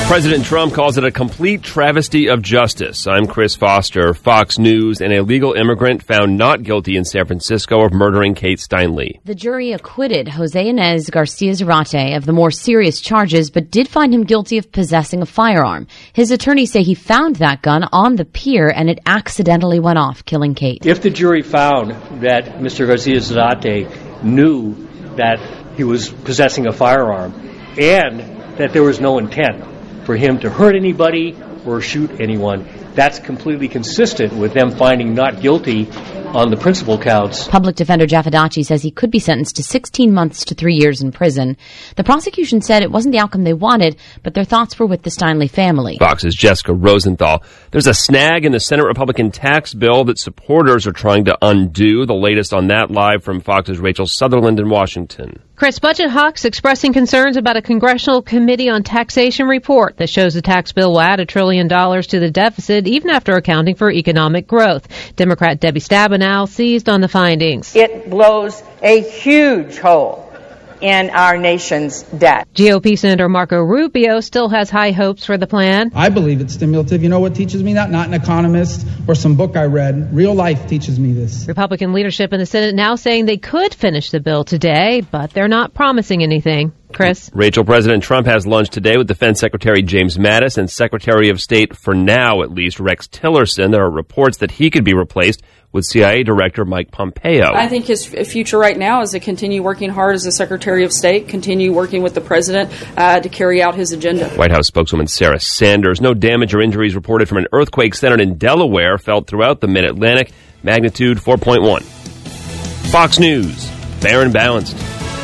President Trump calls it a complete travesty of justice. I'm Chris Foster. Fox News. An illegal immigrant found not guilty in San Francisco of murdering Kate Steinle. The jury acquitted Jose Inez Garcia Zarate of the more serious charges, but did find him guilty of possessing a firearm. His attorneys say he found that gun on the pier and it accidentally went off, killing Kate. If the jury found that Mr. Garcia Zarate knew that he was possessing a firearm and that there was no intent for him to hurt anybody or shoot anyone, that's completely consistent with them finding not guilty on the principal counts. Public defender Jeff Adachi says he could be sentenced to 16 months to 3 years in prison. The prosecution said it wasn't the outcome they wanted, but their thoughts were with the Steinle family. Fox's Jessica Rosenthal. There's a snag in the Senate Republican tax bill that supporters are trying to undo. The latest on that live from Fox's Rachel Sutherland in Washington. Chris, budget hawks expressing concerns about a Congressional Committee on Taxation report that shows the tax bill will add $1 trillion to the deficit, even after accounting for economic growth. Democrat Debbie Stabenow seized on the findings. It blows a huge hole in our nation's debt. GOP Senator Marco Rubio still has high hopes for the plan. I believe it's stimulative. You know what teaches me that? Not an economist or some book I read. Real life teaches me this. Republican leadership in the Senate now saying they could finish the bill today, but they're not promising anything. Chris? Rachel, President Trump has lunch today with Defense Secretary James Mattis and Secretary of State, for now at least, Rex Tillerson. There are reports that he could be replaced with CIA Director Mike Pompeo. I think his future right now is to continue working hard as the Secretary of State, continue working with the President to carry out his agenda. White House spokeswoman Sarah Sanders. No damage or injuries reported from an earthquake centered in Delaware, felt throughout the Mid-Atlantic, magnitude 4.1. Fox News, fair and balanced.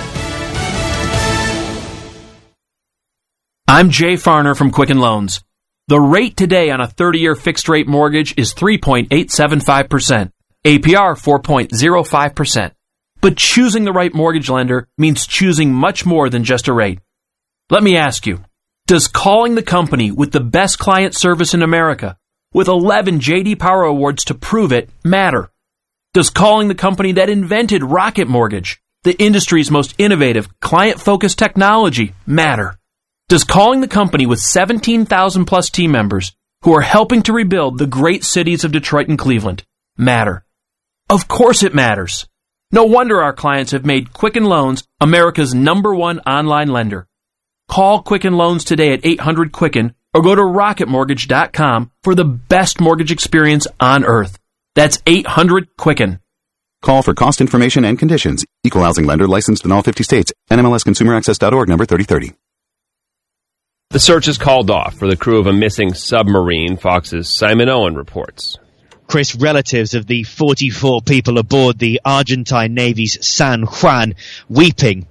I'm Jay Farner from Quicken Loans. The rate today on a 30-year fixed-rate mortgage is 3.875%, APR 4.05%. But choosing the right mortgage lender means choosing much more than just a rate. Let me ask you, does calling the company with the best client service in America, with 11 J.D. Power Awards to prove it, matter? Does calling the company that invented Rocket Mortgage, the industry's most innovative, client-focused technology, matter? Does calling the company with 17,000 plus team members who are helping to rebuild the great cities of Detroit and Cleveland matter? Of course it matters. No wonder our clients have made Quicken Loans America's #1 online lender. Call Quicken Loans today at 800-QUICKEN or go to rocketmortgage.com for the best mortgage experience on earth. That's 800-QUICKEN. Call for cost information and conditions. Equal housing lender licensed in all 50 states. NMLSConsumerAccess.org number 3030. The search is called off for the crew of a missing submarine. Fox's Simon Owen reports. Chris, relatives of the 44 people aboard the Argentine Navy's San Juan weeping.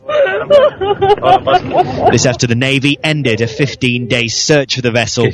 This after the Navy ended a 15-day search for the vessel.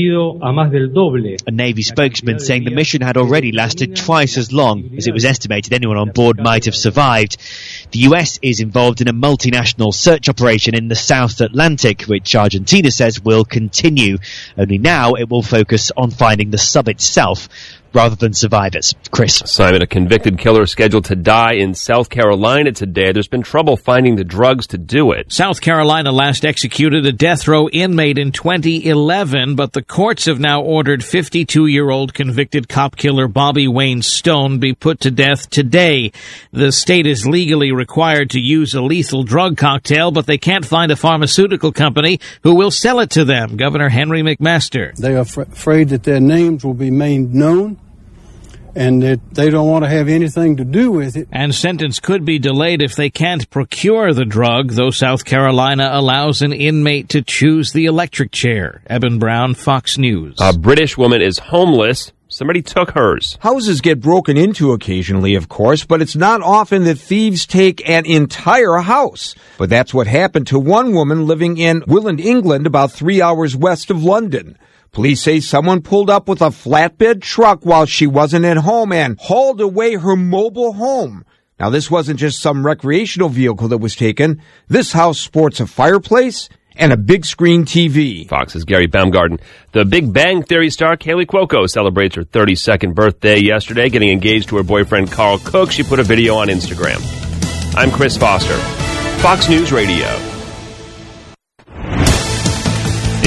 A Navy spokesman saying the mission had already lasted twice as long as it was estimated anyone on board might have survived. The US is involved in a multinational search operation in the South Atlantic, which Argentina says will continue. Only now it will focus on finding the sub itself rather than survivors. Chris. Simon, a convicted killer scheduled to die in South Carolina today. There's been trouble finding the drugs to do it. South Carolina last executed a death row inmate in 2011, but the courts have now ordered 52-year-old convicted cop killer Bobby Wayne Stone be put to death today. The state is legally required to use a lethal drug cocktail, but they can't find a pharmaceutical company who will sell it to them. Governor Henry McMaster. They are afraid that their names will be made known, and that they don't want to have anything to do with it. And sentence could be delayed if they can't procure the drug, though South Carolina allows an inmate to choose the electric chair. Eben Brown, Fox News. A British woman is homeless. Somebody took hers. Houses get broken into occasionally, of course, but it's not often that thieves take an entire house. But that's what happened to one woman living in Willand, England, about 3 hours west of London. Police say someone pulled up with a flatbed truck while she wasn't at home and hauled away her mobile home. Now, this wasn't just some recreational vehicle that was taken. This house sports a fireplace and a big screen TV. Fox's Gary Baumgarten. The Big Bang Theory star Kaylee Cuoco celebrates her 32nd birthday yesterday, getting engaged to her boyfriend Carl Cook. She put a video on Instagram. I'm Chris Foster, Fox News Radio.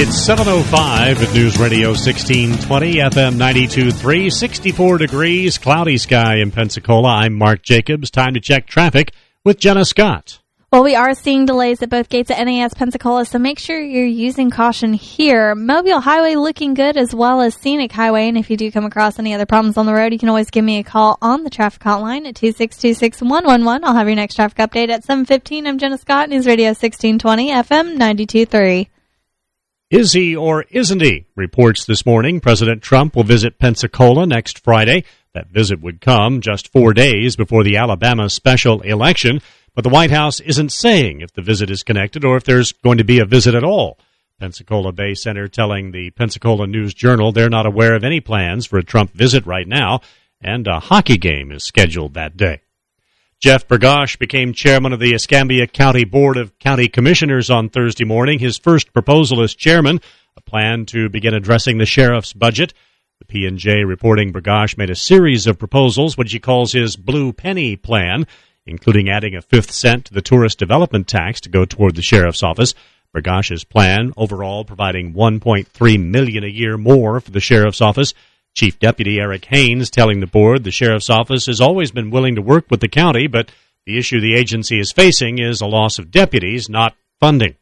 It's 7:05 at News Radio 1620, FM 92.3, 64 degrees, cloudy sky in Pensacola. I'm Mark Jacobs. Time to check traffic with Jenna Scott. Well, we are seeing delays at both gates at NAS Pensacola, so make sure you're using caution here. Mobile Highway looking good, as well as Scenic Highway, and if you do come across any other problems on the road, you can always give me a call on the traffic hotline at 2626111. I'll have your next traffic update at 7:15. I'm Jenna Scott, News Radio 1620, FM 92.3. Is he or isn't he? Reports this morning President Trump will visit Pensacola next Friday. That visit would come just 4 days before the Alabama special election. But the White House isn't saying if the visit is connected or if there's going to be a visit at all. Pensacola Bay Center telling the Pensacola News-Journal they're not aware of any plans for a Trump visit right now, and a hockey game is scheduled that day. Jeff Bergosh became chairman of the Escambia County Board of County Commissioners on Thursday morning. His first proposal as chairman, a plan to begin addressing the sheriff's budget. The P&J reporting Bergosh made a series of proposals, which he calls his Blue Penny Plan, including adding a 5th cent to the tourist development tax to go toward the sheriff's office. Bergosh's plan, overall providing $1.3 million a year more for the sheriff's office. Chief Deputy Eric Haynes telling the board the sheriff's office has always been willing to work with the county, but the issue the agency is facing is a loss of deputies, not funding.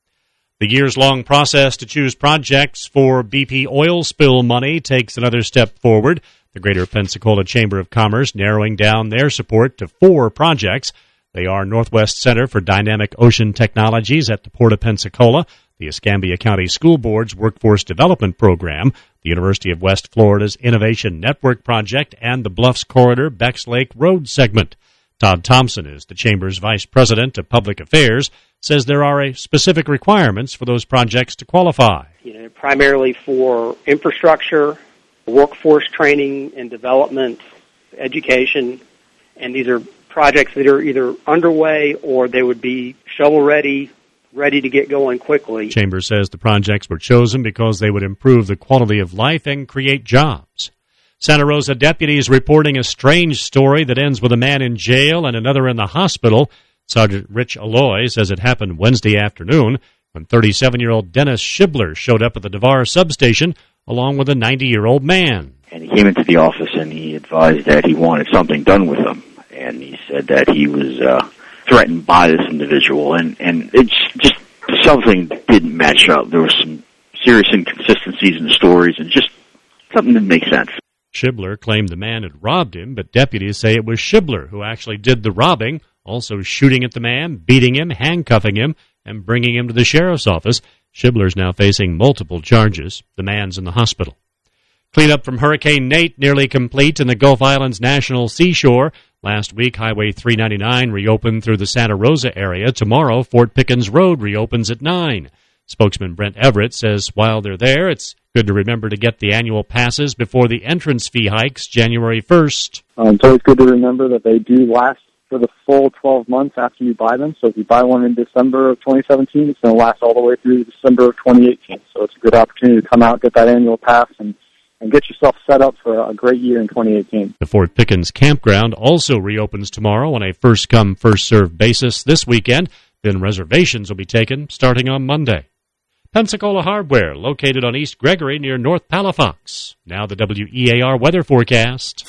The years-long process to choose projects for BP oil spill money takes another step forward. The Greater Pensacola Chamber of Commerce narrowing down their support to 4 projects. They are Northwest Center for Dynamic Ocean Technologies at the Port of Pensacola, the Escambia County School Board's Workforce Development Program, the University of West Florida's Innovation Network Project, and the Bluffs Corridor Becks Lake Road segment. Todd Thompson is the Chamber's Vice President of Public Affairs, says there are specific requirements for those projects to qualify. Primarily for infrastructure, workforce training and development, education, and these are projects that are either underway or they would be shovel-ready, ready to get going quickly. Chambers says the projects were chosen because they would improve the quality of life and create jobs. Santa Rosa deputies reporting a strange story that ends with a man in jail and another in the hospital. Sergeant Rich Alloy says it happened Wednesday afternoon when 37-year-old Dennis Shibler showed up at the DeVar substation along with a 90-year-old man. And he came into the office and he advised that he wanted something done with him. And he said that he was threatened by this individual. And it's just something didn't match up. There were some serious inconsistencies in the stories and just something didn't make sense. Shibler claimed the man had robbed him, but deputies say it was Shibler who actually did the robbing, also shooting at the man, beating him, handcuffing him, and bringing him to the sheriff's office. Shibler's now facing multiple charges. The man's in the hospital. Cleanup from Hurricane Nate nearly complete in the Gulf Islands National Seashore. Last week, Highway 399 reopened through the Santa Rosa area. Tomorrow, Fort Pickens Road reopens at 9. Spokesman Brent Everett says while they're there, it's good to remember to get the annual passes before the entrance fee hikes January 1st. It's always good to remember that they do last for the full 12 months after you buy them. So if you buy one in December of 2017, it's going to last all the way through December of 2018. So it's a good opportunity to come out, get that annual pass, and get yourself set up for a great year in 2018. The Fort Pickens Campground also reopens tomorrow on a first-come, first-served basis this weekend. Then reservations will be taken starting on Monday. Pensacola Hardware, located on East Gregory near North Palafox. Now the WEAR weather forecast.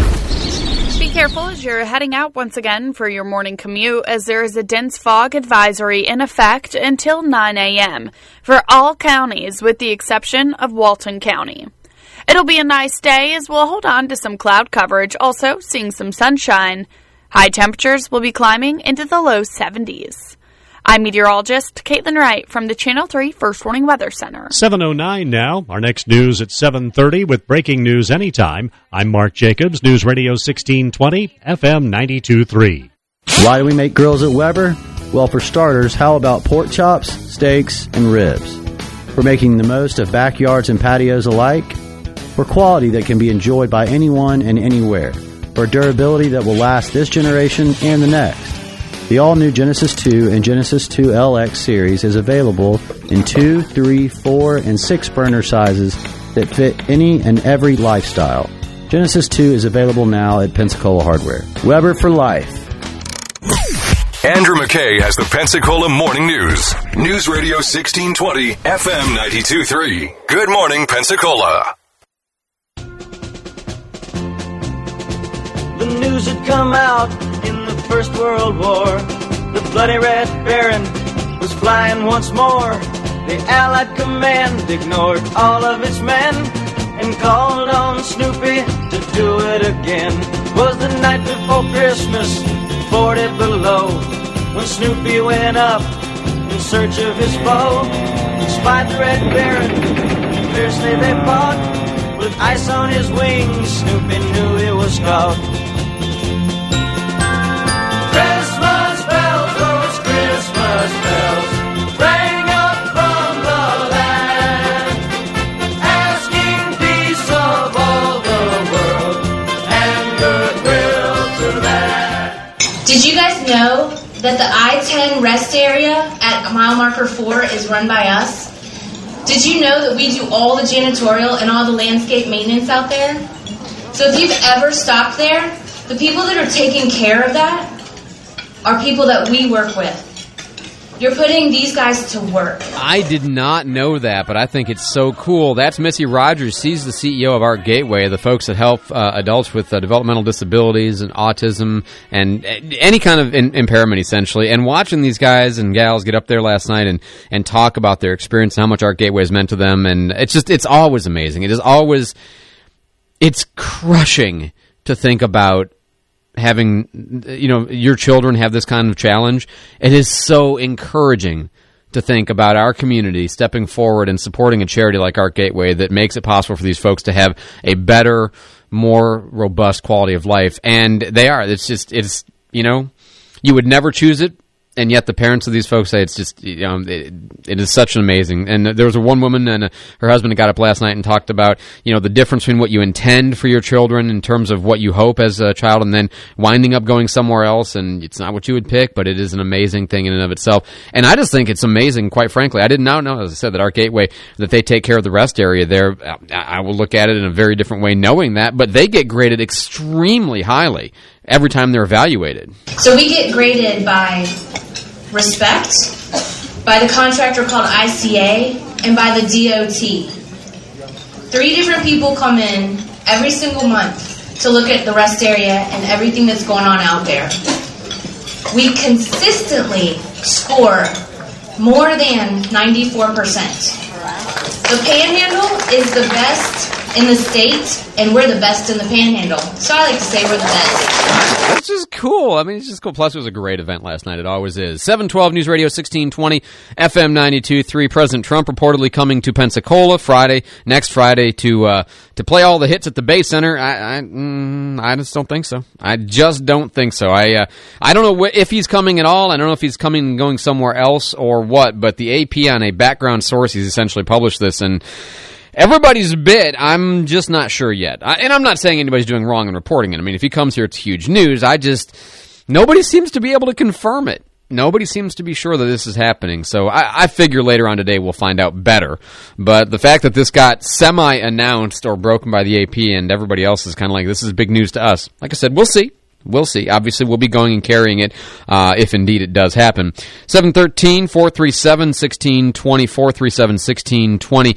Be careful as you're heading out once again for your morning commute, as there is a dense fog advisory in effect until 9 a.m. for all counties with the exception of Walton County. It'll be a nice day as we'll hold on to some cloud coverage, also seeing some sunshine. High temperatures will be climbing into the low 70s. I'm meteorologist Caitlin Wright from the Channel 3 First Warning Weather Center. 7:09 now. Our next news at 7:30 with breaking news anytime. I'm Mark Jacobs, News Radio 1620, FM 92.3. Why do we make grills at Weber? Well, for starters, how about pork chops, steaks, and ribs? For making the most of backyards and patios alike. For quality that can be enjoyed by anyone and anywhere. For durability that will last this generation and the next. The all-new Genesis 2 and Genesis 2 LX series is available in 2, 3, 4, and 6 burner sizes that fit any and every lifestyle. Genesis 2 is available now at Pensacola Hardware. Weber for life. Andrew McKay has the Pensacola Morning News. News Radio 1620, FM 92.3. Good morning, Pensacola. The news had come out in the First World War. The bloody Red Baron was flying once more. The Allied command ignored all of its men and called on Snoopy to do it again. It was the night before Christmas, 40 below, when Snoopy went up in search of his foe. He spied the Red Baron, fiercely they fought. With ice on his wings, Snoopy knew he was caught. Christmas bells, those Christmas bells, rang up from the land, asking peace of all the world and goodwill to that. Did you guys know that the I-10 rest area at mile marker 4 is run by us? Did you know that we do all the janitorial and all the landscape maintenance out there? So if you've ever stopped there, the people that are taking care of that are people that we work with. You're putting these guys to work. I did not know that, but I think it's so cool. That's Missy Rogers. She's the CEO of Art Gateway, the folks that help adults with developmental disabilities and autism and any kind of impairment, essentially. And watching these guys and gals get up there last night and talk about their experience and how much Art Gateway has meant to them, and it's always amazing. It's crushing to think about having, your children have this kind of challenge. It is so encouraging to think about our community stepping forward and supporting a charity like Art Gateway that makes it possible for these folks to have a better, more robust quality of life. And they are. You would never choose it. And yet the parents of these folks say it's just, it is such an amazing. And there was one woman and her husband got up last night and talked about, the difference between what you intend for your children in terms of what you hope as a child and then winding up going somewhere else. And it's not what you would pick, but it is an amazing thing in and of itself. And I just think it's amazing, quite frankly. I did not know, as I said, that Art Gateway, that they take care of the rest area there. I will look at it in a very different way knowing that, but they get graded extremely highly every time they're evaluated. So we get graded by respect, by the contractor called ICA, and by the DOT. 3 different people come in every single month to look at the rest area and everything that's going on out there. We consistently score more than 94%. The Panhandle is the best in the state, and we're the best in the Panhandle. So I like to say we're the best. Which is cool. I mean, it's just cool. Plus, it was a great event last night. It always is. 712 News Radio 1620, FM 92.3. President Trump reportedly coming to Pensacola next Friday, to play all the hits at the Bay Center. I just don't think so. I just don't think so. I don't know if he's coming at all. I don't know if he's coming and going somewhere else or what, but the AP on a background source, he's essentially published this, and everybody's bit, I'm just not sure yet. And I'm not saying anybody's doing wrong in reporting it. I mean, if he comes here, it's huge news. Nobody seems to be able to confirm it. Nobody seems to be sure that this is happening. So I figure later on today we'll find out better. But the fact that this got semi-announced or broken by the AP and everybody else is kind of like, this is big news to us. Like I said, we'll see. We'll see. Obviously, we'll be going and carrying it if indeed it does happen. 713-437-1620, 437-1620.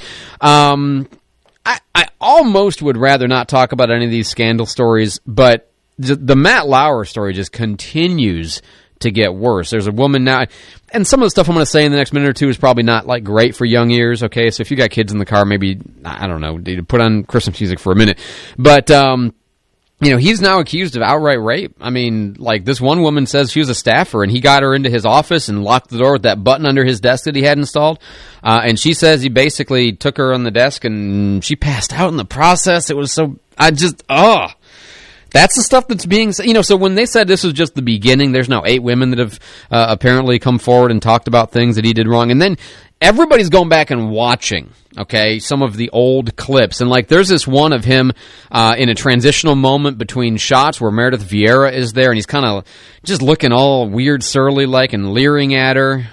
I almost would rather not talk about any of these scandal stories, but the Matt Lauer story just continues to get worse. There's a woman now, and some of the stuff I'm going to say in the next minute or two is probably not like great for young ears, okay? So if you got kids in the car, maybe, I don't know, put on Christmas music for a minute. But, he's now accused of outright rape. I mean, like, this one woman says she was a staffer, and he got her into his office and locked the door with that button under his desk that he had installed. And she says he basically took her on the desk, and she passed out in the process. It was so... That's the stuff that's being... so when they said this was just the beginning, there's now 8 women that have apparently come forward and talked about things that he did wrong. And then everybody's going back and watching, okay, some of the old clips. And, like, there's this one of him in a transitional moment between shots where Meredith Vieira is there, and he's kind of just looking all weird, surly-like, and leering at her.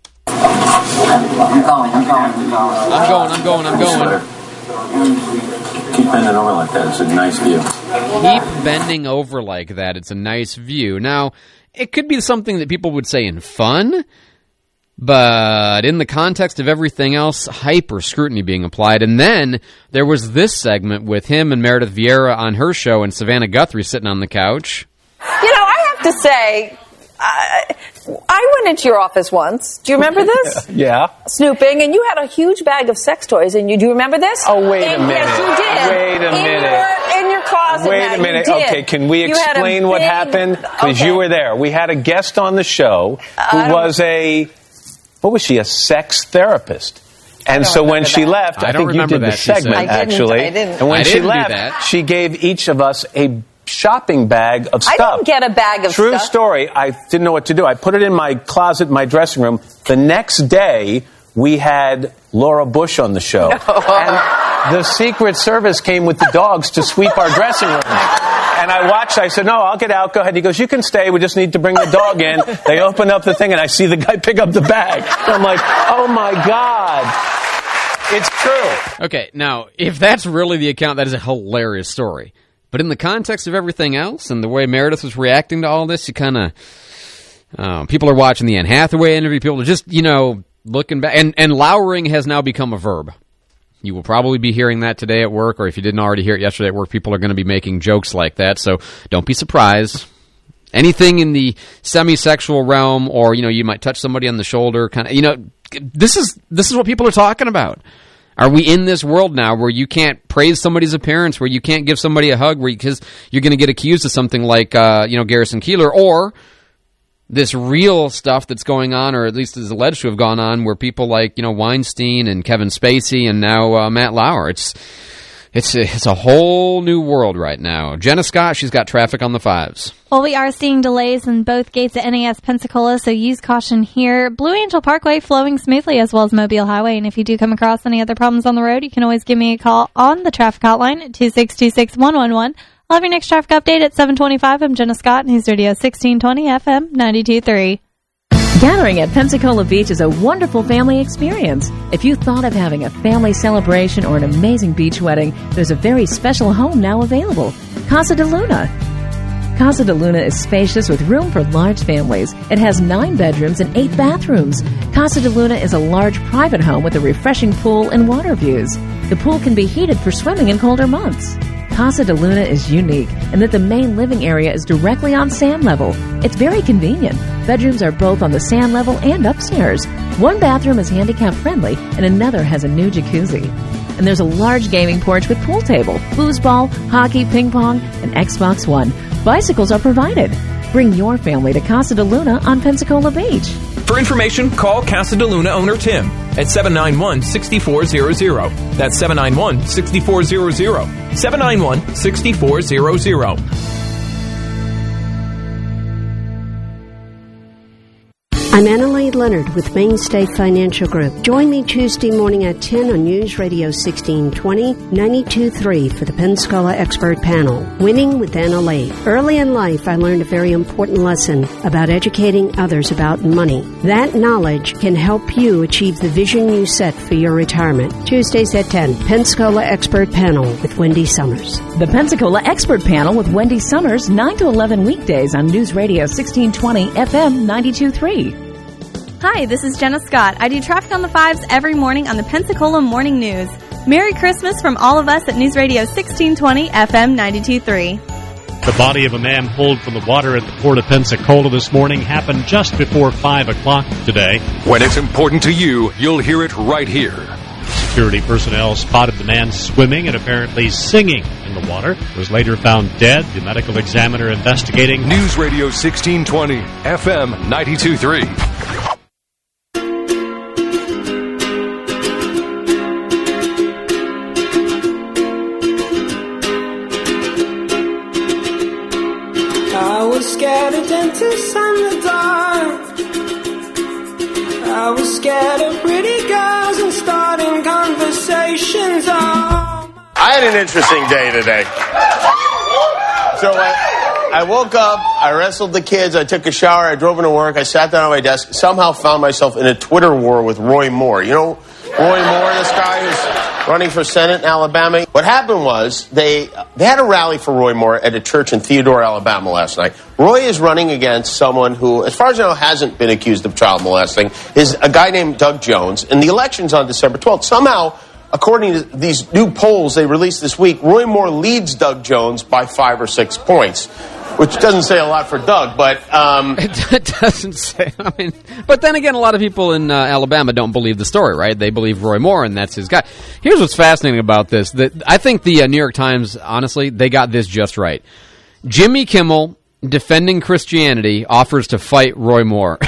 I'm going. Keep bending over like that. It's a nice view. Keep bending over like that. It's a nice view. Now, it could be something that people would say in fun, but in the context of everything else, hyper scrutiny being applied. And then there was this segment with him and Meredith Vieira on her show and Savannah Guthrie sitting on the couch. You know, I have to say, I went into your office once. Do you remember this? Yeah. Snooping, and you had a huge bag of sex toys. And do you remember this? Oh, wait a minute. Yes, you did. Wait a minute. In your closet. Wait a minute. Okay, can we explain what happened? Because you were there. We had a guest on the show who was a sex therapist. And so when she left, I think you did the segment, actually. I didn't. And when she left, she gave each of us a shopping bag of stuff. I didn't get a bag of stuff. True story. I didn't know what to do. I put it in my closet, my dressing room. The next day, we had Laura Bush on the show. And the Secret Service came with the dogs to sweep our dressing room. And I watched. I said, no, I'll get out. Go ahead. He goes, you can stay. We just need to bring the dog in. They open up the thing, and I see the guy pick up the bag. And I'm like, oh, my God. It's true. Okay, now, if that's really the account, that is a hilarious story. But in the context of everything else and the way Meredith was reacting to all this, you kind of... people are watching the Anne Hathaway interview. People are just, looking back. And lowering has now become a verb. You will probably be hearing that today at work, or if you didn't already hear it yesterday at work, people are going to be making jokes like that. So don't be surprised. Anything in the semi-sexual realm, or, you might touch somebody on the shoulder, kind of, this is what people are talking about. Are we in this world now where you can't praise somebody's appearance, where you can't give somebody a hug, because you're going to get accused of something like, Garrison Keillor, or this real stuff that's going on, or at least is alleged to have gone on, where people like, Weinstein and Kevin Spacey and now Matt Lauer. It's a whole new world right now. Jenna Scott, she's got traffic on the 5s. Well, we are seeing delays in both gates at NAS Pensacola, so use caution here. Blue Angel Parkway flowing smoothly, as well as Mobile Highway. And if you do come across any other problems on the road, you can always give me a call on the traffic hotline at 2626111. I'll have your next traffic update at 7:25. I'm Jenna Scott, News Radio 1620 FM 92.3. Gathering at Pensacola Beach is a wonderful family experience. If you thought of having a family celebration or an amazing beach wedding, there's a very special home now available. Casa de Luna. Casa de Luna is spacious with room for large families. It has 9 bedrooms and 8 bathrooms. Casa de Luna is a large private home with a refreshing pool and water views. The pool can be heated for swimming in colder months. Casa de Luna is unique in that the main living area is directly on sand level. It's very convenient. Bedrooms are both on the sand level and upstairs. One bathroom is handicap friendly and another has a new jacuzzi. And there's a large gaming porch with pool table, foosball, hockey, ping pong, and Xbox One. Bicycles are provided. Bring your family to Casa de Luna on Pensacola Beach. For information, call Casa de Luna owner Tim at 791-6400. That's 791-6400. 791-6400. I'm Annalee Leonard with Main State Financial Group. Join me Tuesday morning at 10 on News Radio 1620, 92.3 for the Pensacola Expert Panel, Winning with Annalee. Early in life, I learned a very important lesson about educating others about money. That knowledge can help you achieve the vision you set for your retirement. Tuesdays at 10, Pensacola Expert Panel with Wendy Summers. The Pensacola Expert Panel with Wendy Summers, 9 to 11 weekdays on News Radio 1620 FM 92.3. Hi, this is Jenna Scott. I do traffic on the 5s every morning on the Pensacola Morning News. Merry Christmas from all of us at News Radio 1620 FM 92.3. The body of a man pulled from the water at the Port of Pensacola this morning happened just before 5 o'clock today. When it's important to you, you'll hear it right here. Security personnel spotted the man swimming and apparently singing in the water. Was later found dead. The medical examiner investigating. News Radio 1620 FM 92.3. I was scared of dentists and the dark. I was scared of pretty girls and starting conversations. I had an interesting day today. So I woke up, I wrestled the kids, I took a shower, I drove into work, I sat down at my desk, somehow found myself in a Twitter war with Roy Moore. You know Roy Moore, this guy who's running for Senate in Alabama. What happened was they had a rally for Roy Moore at a church in Theodore, Alabama last night. Roy is running against someone who, as far as I know, hasn't been accused of child molesting, is a guy named Doug Jones. And the election's on December 12th. Somehow, according to these new polls they released this week, Roy Moore leads Doug Jones by 5 or 6 points, which doesn't say a lot for Doug, but... It doesn't say... I mean, but then again, a lot of people in Alabama don't believe the story, right? They believe Roy Moore, and that's his guy. Here's what's fascinating about this. I think the New York Times, honestly, they got this just right. Jimmy Kimmel, defending Christianity, offers to fight Roy Moore.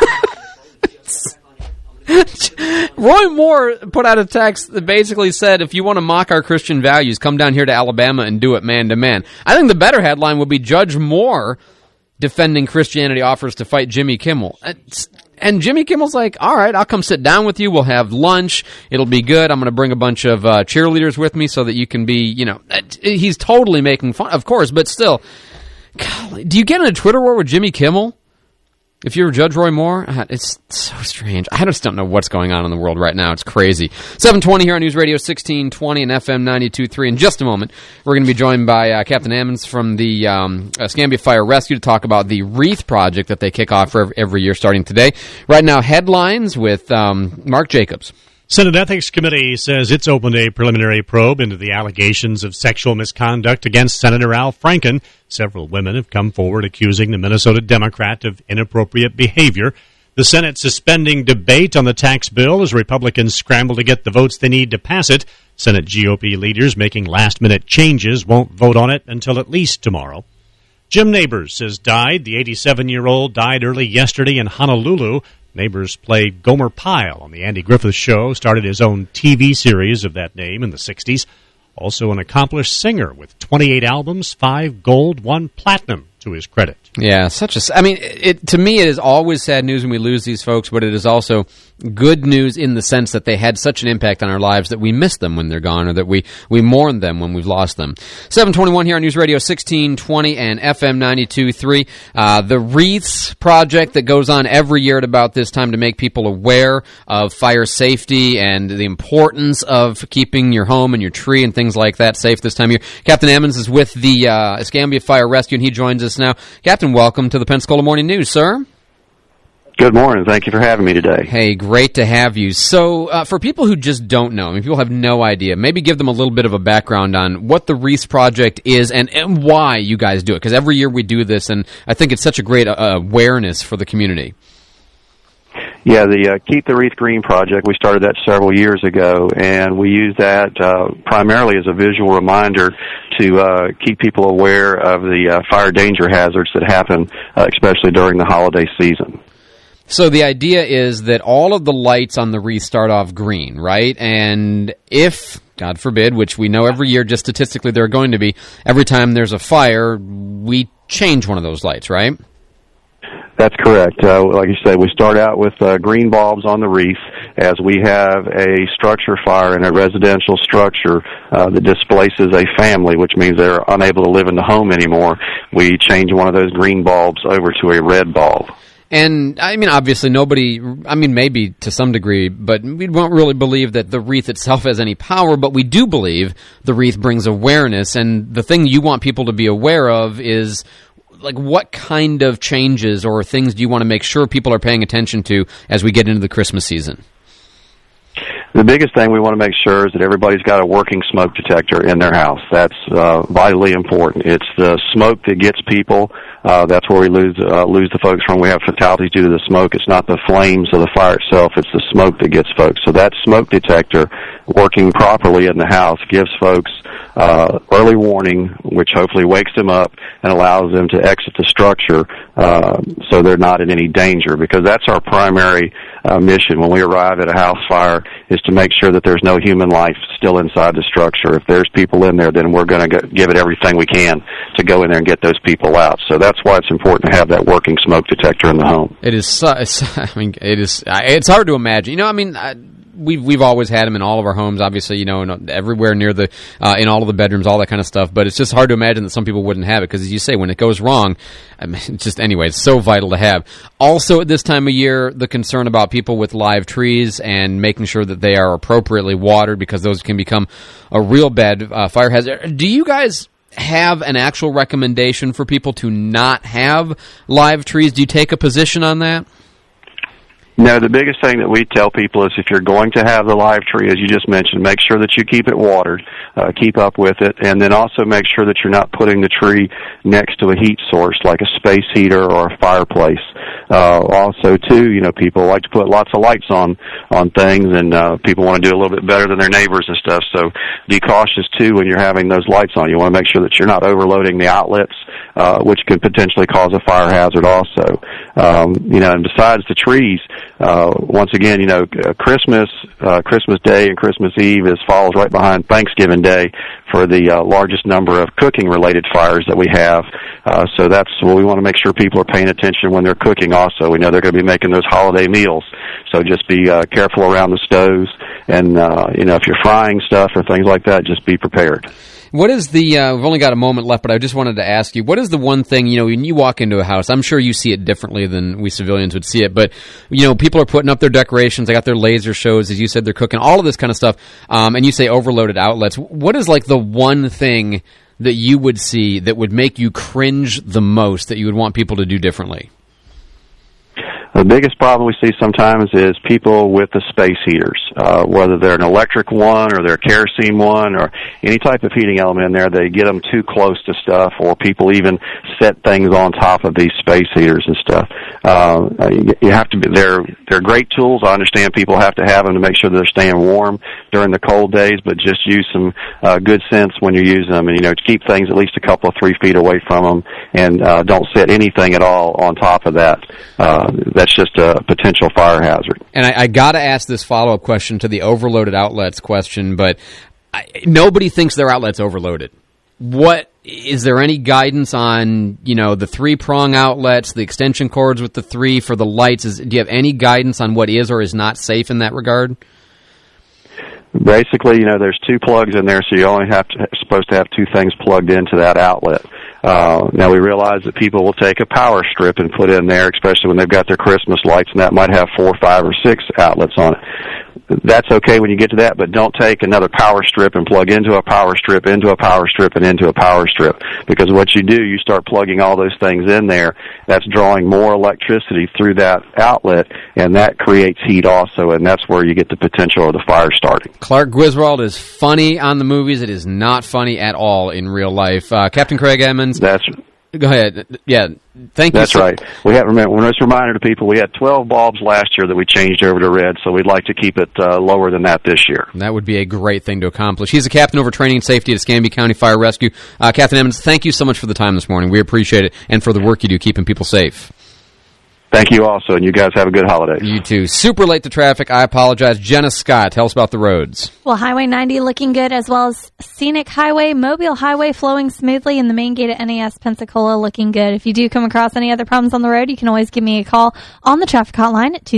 Roy Moore put out a text that basically said, if you want to mock our Christian values, come down here to Alabama and do it man to man. I think the better headline would be Judge Moore, defending Christianity, offers to fight Jimmy Kimmel. And Jimmy Kimmel's like, all right, I'll come sit down with you. We'll have lunch. It'll be good. I'm going to bring a bunch of cheerleaders with me so that you can be, he's totally making fun, of course, but still. Golly, do you get in a Twitter war with Jimmy Kimmel? If you're Judge Roy Moore, it's so strange. I just don't know what's going on in the world right now. It's crazy. 7:20 here on News Radio 1620 and FM 92.3. In just a moment, we're going to be joined by Captain Ammons from the Escambia Fire Rescue to talk about the Wreath Project that they kick off every year starting today. Right now, headlines with Mark Jacobs. Senate Ethics Committee says it's opened a preliminary probe into the allegations of sexual misconduct against Senator Al Franken. Several women have come forward accusing the Minnesota Democrat of inappropriate behavior. The Senate suspending debate on the tax bill as Republicans scramble to get the votes they need to pass it. Senate GOP leaders making last-minute changes won't vote on it until at least tomorrow. Jim Neighbors has died. The 87-year-old died early yesterday in Honolulu. Neighbors played Gomer Pyle on the Andy Griffith Show, started his own TV series of that name in the 60s. Also an accomplished singer with 28 albums, 5 gold, 1 platinum to his credit. Yeah, to me it is always sad news when we lose these folks, but it is also good news in the sense that they had such an impact on our lives that we miss them when they're gone, or that we mourn them when we've lost them. 7:21 here on News Radio 1620 and FM 92.3. The Wreaths Project that goes on every year at about this time to make people aware of fire safety and the importance of keeping your home and your tree and things like that safe this time of year. Captain Ammons is with the Escambia Fire Rescue, and he joins us now. Captain, welcome to the Pensacola Morning News, sir. Good morning. Thank you for having me today. Hey, great to have you. So, for people who just don't know, people have no idea, maybe give them a little bit of a background on what the Wreaths Project is and why you guys do it. Because every year we do this, and I think it's such a great awareness for the community. Yeah, the Keep the Wreath Green project, we started that several years ago, and we use that primarily as a visual reminder to keep people aware of the fire danger hazards that happen, especially during the holiday season. So the idea is that all of the lights on the wreath start off green, right? And if, God forbid, which we know every year just statistically there are going to be, every time there's a fire, we change one of those lights, right? That's correct. Like you said, we start out with green bulbs on the wreath. As we have a structure fire in a residential structure that displaces a family, which means they're unable to live in the home anymore, we change one of those green bulbs over to a red bulb. And, obviously nobody, maybe to some degree, but we won't really believe that the wreath itself has any power, but we do believe the wreath brings awareness, and the thing you want people to be aware of is, what kind of changes or things do you want to make sure people are paying attention to as we get into the Christmas season? The biggest thing we want to make sure is that everybody's got a working smoke detector in their house. That's vitally important. It's the smoke that gets people. That's where we lose the folks from. We have fatalities due to the smoke. It's not the flames of the fire itself. It's the smoke that gets folks. So that smoke detector working properly in the house gives folks early warning, which hopefully wakes them up and allows them to exit the structure so they're not in any danger, because that's our primary mission when we arrive at a house fire, is to make sure that there's no human life still inside the structure. If there's people in there, then we're going to give it everything we can to go in there and get those people out. So that's why it's important to have that working smoke detector in the home. It is, it's hard to imagine. we've always had them in all of our homes, obviously, and everywhere near the in all of the bedrooms, all that kind of stuff. But it's just hard to imagine that some people wouldn't have it because, as you say, when it goes wrong, it's so vital to have. Also, at this time of year, the concern about people with live trees and making sure that they are appropriately watered because those can become a real bad fire hazard. Do you guys have an actual recommendation for people to not have live trees? Do you take a position on that? No, the biggest thing that we tell people is if you're going to have the live tree, as you just mentioned, make sure that you keep it watered, keep up with it, and then also make sure that you're not putting the tree next to a heat source like a space heater or a fireplace. Also, too, people like to put lots of lights on things, and people want to do a little bit better than their neighbors and stuff. So be cautious, too, when you're having those lights on. You want to make sure that you're not overloading the outlets, which can potentially cause a fire hazard also. And besides the trees, once again, Christmas Day and Christmas Eve falls right behind Thanksgiving Day for the largest number of cooking-related fires that we have. So that's what we want to make sure people are paying attention when they're cooking also. We know they're going to be making those holiday meals. So just be careful around the stoves. And, if you're frying stuff or things like that, just be prepared. What is the, we've only got a moment left, but I just wanted to ask you, what is the one thing, when you walk into a house, I'm sure you see it differently than we civilians would see it, but, people are putting up their decorations, they got their laser shows, as you said, they're cooking, all of this kind of stuff, and you say overloaded outlets. What is, the one thing that you would see that would make you cringe the most, that you would want people to do differently? The biggest problem we see sometimes is people with the space heaters, whether they're an electric one or they're a kerosene one or any type of heating element in there. They get them too close to stuff, or people even set things on top of these space heaters and stuff. You have to be, they're great tools. I understand people have to have them to make sure that they're staying warm during the cold days, but just use some good sense when you're using them, and to keep things at least a couple of 3 feet away from them, and don't set anything at all on top of that. That's just a potential fire hazard. And I got to ask this follow-up question to the overloaded outlets question, but nobody thinks their outlet's overloaded. What is there any guidance on, the 3-prong outlets, the extension cords with the 3 for the lights? Do you have any guidance on what is or is not safe in that regard? Basically, there's 2 plugs in there, so you only supposed to have 2 things plugged into that outlet. Now, we realize that people will take a power strip and put in there, especially when they've got their Christmas lights, and that might have 4, 5, or 6 outlets on it. That's okay when you get to that, but don't take another power strip and plug into a power strip, into a power strip, and into a power strip. Because what you do, you start plugging all those things in there. That's drawing more electricity through that outlet, and that creates heat also, and that's where you get the potential of the fire starting. Clark Griswold is funny on the movies. It is not funny at all in real life. Captain Craig Emmons. Go ahead. Yeah, thank you. That's right. We have just a reminder to people, we had 12 bulbs last year that we changed over to red, so we'd like to keep it lower than that this year. That would be a great thing to accomplish. He's a captain over training and safety at Escambia County Fire Rescue. Captain Emmons, thank you so much for the time this morning. We appreciate it, and for the work you do keeping people safe. Thank you also, and you guys have a good holiday. You too. Super late to traffic. I apologize. Jenna Scott, tell us about the roads. Well, Highway 90 looking good, as well as Scenic Highway, Mobile Highway flowing smoothly, and the main gate at NAS Pensacola looking good. If you do come across any other problems on the road, you can always give me a call on the traffic hotline at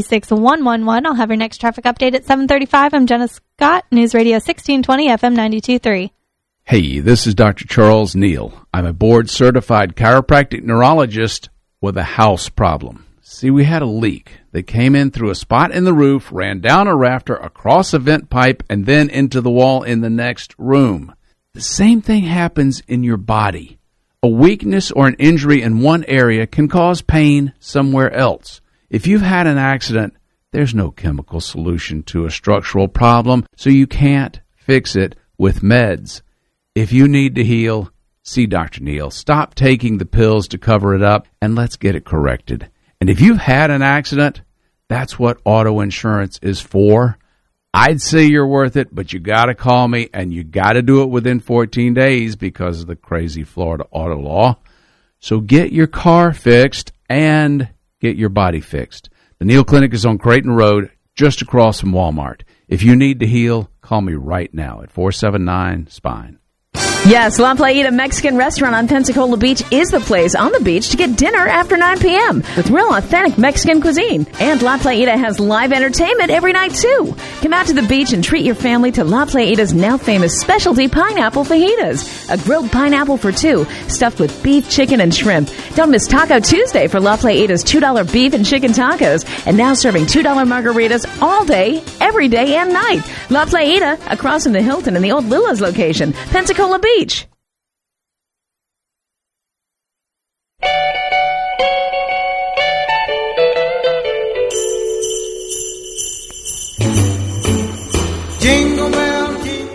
2626111. I'll have your next traffic update at 7:35. I'm Jenna Scott, News Radio 1620 FM 92.3. Hey, this is Dr. Charles Neal. I'm a board-certified chiropractic neurologist with a house problem. See, we had a leak that came in through a spot in the roof, ran down a rafter, across a vent pipe, and then into the wall in the next room. The same thing happens in your body. A weakness or an injury in one area can cause pain somewhere else. If you've had an accident, there's no chemical solution to a structural problem, so you can't fix it with meds. If you need to heal, see Dr. Neal. Stop taking the pills to cover it up, and let's get it corrected. And if you've had an accident, that's what auto insurance is for. I'd say you're worth it, but you got to call me, and you got to do it within 14 days because of the crazy Florida auto law. So get your car fixed and get your body fixed. The Neal Clinic is on Creighton Road, just across from Walmart. If you need to heal, call me right now at 479-SPINE. Yes, La Playita Mexican Restaurant on Pensacola Beach is the place on the beach to get dinner after 9 p.m. with real authentic Mexican cuisine. And La Playita has live entertainment every night, too. Come out to the beach and treat your family to La Playita's now famous specialty pineapple fajitas. A grilled pineapple for two, stuffed with beef, chicken, and shrimp. Don't miss Taco Tuesday for La Playita's $2 beef and chicken tacos. And now serving $2 margaritas all day, every day and night. La Playita, across from the Hilton in the old Lula's location, Pensacola Beach. Jingle bell,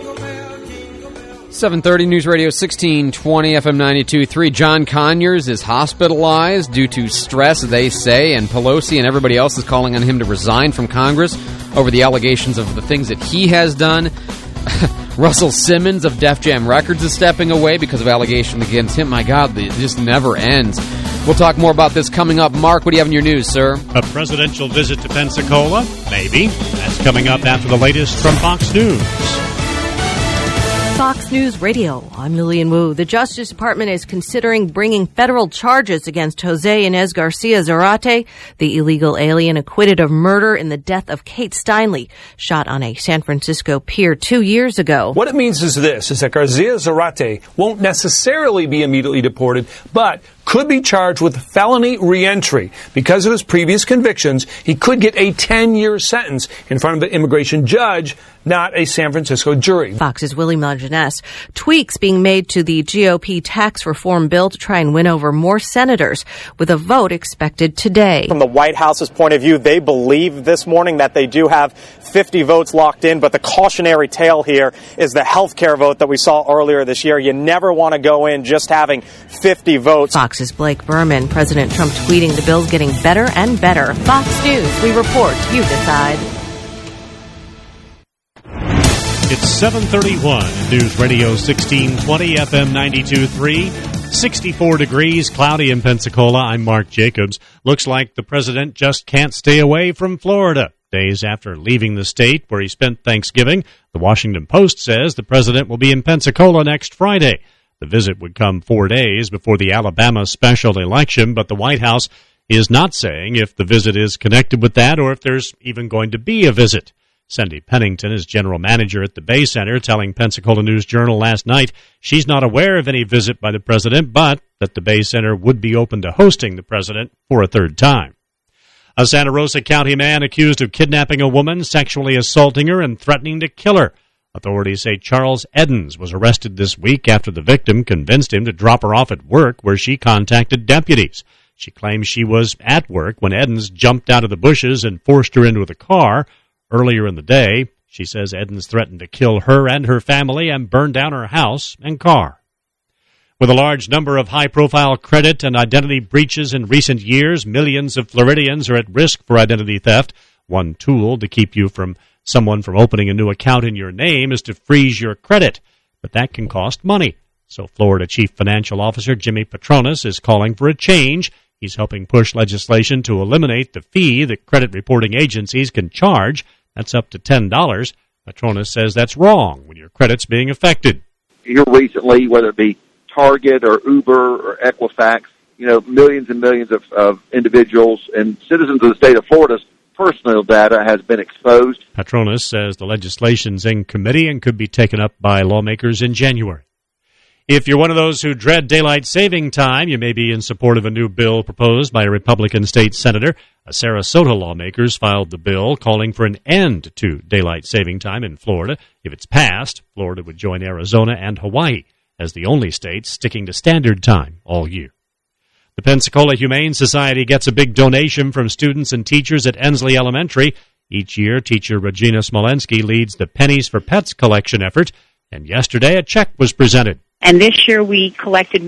7:30 News Radio 1620 FM 92.3. John Conyers is hospitalized due to stress, they say, and Pelosi and everybody else is calling on him to resign from Congress over the allegations of the things that he has done. Russell Simmons of Def Jam Records is stepping away because of allegations against him. My God, it just never ends. We'll talk more about this coming up. Mark, what do you have in your news, sir? A presidential visit to Pensacola? Maybe. That's coming up after the latest from Fox News. Fox News Radio. I'm Lillian Wu. The Justice Department is considering bringing federal charges against Jose Inez Garcia Zarate, the illegal alien acquitted of murder in the death of Kate Steinle, shot on a San Francisco pier 2 years ago. What it means is this, is that Garcia Zarate won't necessarily be immediately deported, but could be charged with felony reentry. Because of his previous convictions, he could get a 10-year sentence in front of an immigration judge, not a San Francisco jury. Fox's Willie Marginez. Tweaks being made to the GOP tax reform bill to try and win over more senators, with a vote expected today. From the White House's point of view, they believe this morning that they do have 50 votes locked in, but the cautionary tale here is the health care vote that we saw earlier this year. You never want to go in just having 50 votes. Fox's Blake Berman. President Trump tweeting the bill's getting better and better. Fox News, we report, you decide. It's 7:31 News Radio 1620 FM 92.3. 64 degrees, cloudy in Pensacola. I'm Mark Jacobs. Looks like the president just can't stay away from Florida. Days after leaving the state where he spent Thanksgiving, the Washington Post says the president will be in Pensacola next Friday. The visit would come 4 days before the Alabama special election, but the White House is not saying if the visit is connected with that or if there's even going to be a visit. Cindy Pennington is general manager at the Bay Center, telling Pensacola News-Journal last night she's not aware of any visit by the president, but that the Bay Center would be open to hosting the president for a third time. A Santa Rosa County man accused of kidnapping a woman, sexually assaulting her, and threatening to kill her. Authorities say Charles Edens was arrested this week after the victim convinced him to drop her off at work, where she contacted deputies. She claims she was at work when Edens jumped out of the bushes and forced her into the car. Earlier in the day, she says Edens threatened to kill her and her family and burn down her house and car. With a large number of high-profile credit and identity breaches in recent years, millions of Floridians are at risk for identity theft. One tool to keep someone from opening a new account in your name is to freeze your credit, but that can cost money. So Florida Chief Financial Officer Jimmy Patronis is calling for a change. He's helping push legislation to eliminate the fee that credit reporting agencies can charge. That's up to $10. Patronis says that's wrong when your credit's being affected. Here recently, whether it be Target or Uber or Equifax, millions and millions of individuals and citizens of the state of Florida's personal data has been exposed. Patronis says the legislation's in committee and could be taken up by lawmakers in January. If you're one of those who dread daylight saving time, you may be in support of a new bill proposed by a Republican state senator. Sarasota lawmakers filed the bill calling for an end to daylight saving time in Florida. If it's passed, Florida would join Arizona and Hawaii as the only states sticking to standard time all year. The Pensacola Humane Society gets a big donation from students and teachers at Ensley Elementary. Each year, teacher Regina Smolensky leads the Pennies for Pets collection effort, and yesterday a check was presented. And this year we collected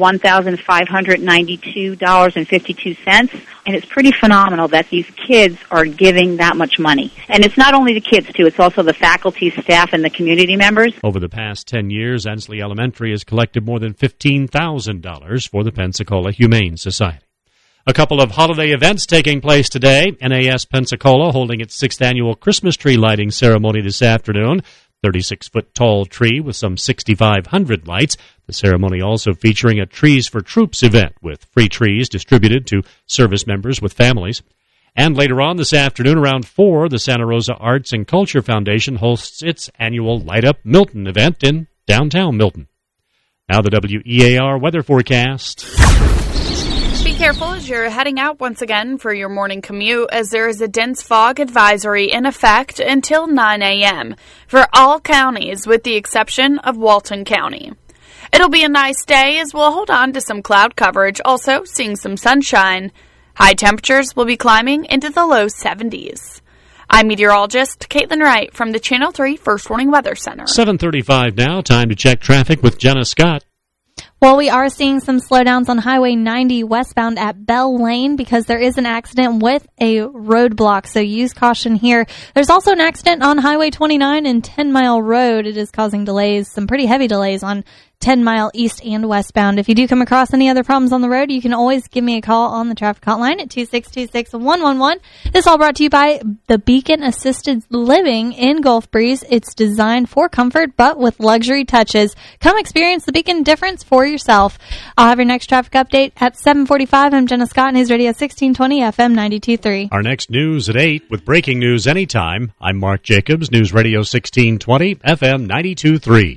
$1,592.52, and it's pretty phenomenal that these kids are giving that much money. And it's not only the kids, too. It's also the faculty, staff, and the community members. Over the past 10 years, Ensley Elementary has collected more than $15,000 for the Pensacola Humane Society. A couple of holiday events taking place today. NAS Pensacola holding its 6th annual Christmas tree lighting ceremony this afternoon. 36-foot-tall tree with some 6,500 lights. The ceremony also featuring a Trees for Troops event with free trees distributed to service members with families. And later on this afternoon around 4, the Santa Rosa Arts and Culture Foundation hosts its annual Light Up Milton event in downtown Milton. Now the WEAR weather forecast. Be careful as you're heading out once again for your morning commute, as there is a dense fog advisory in effect until 9 a.m. for all counties with the exception of Walton County. It'll be a nice day as we'll hold on to some cloud coverage, also seeing some sunshine. High temperatures will be climbing into the low 70s. I'm meteorologist Caitlin Wright from the Channel 3 First Warning Weather Center. 7:35 now. Time to check traffic with Jenna Scott. Well, we are seeing some slowdowns on Highway 90 westbound at Bell Lane because there is an accident with a roadblock, so use caution here. There's also an accident on Highway 29 and 10 Mile Road. It is causing delays, some pretty heavy delays on 10 Mile east and westbound. If you do come across any other problems on the road, you can always give me a call on the traffic hotline at 2626111. This all brought to you by the Beacon Assisted Living in Gulf Breeze. It's designed for comfort, but with luxury touches. Come experience the Beacon difference for yourself. I'll have your next traffic update at 7:45. I'm Jenna Scott, News Radio 1620 FM 92.3. Our next news at 8 with breaking news anytime. I'm Mark Jacobs, News Radio 1620 FM 92.3.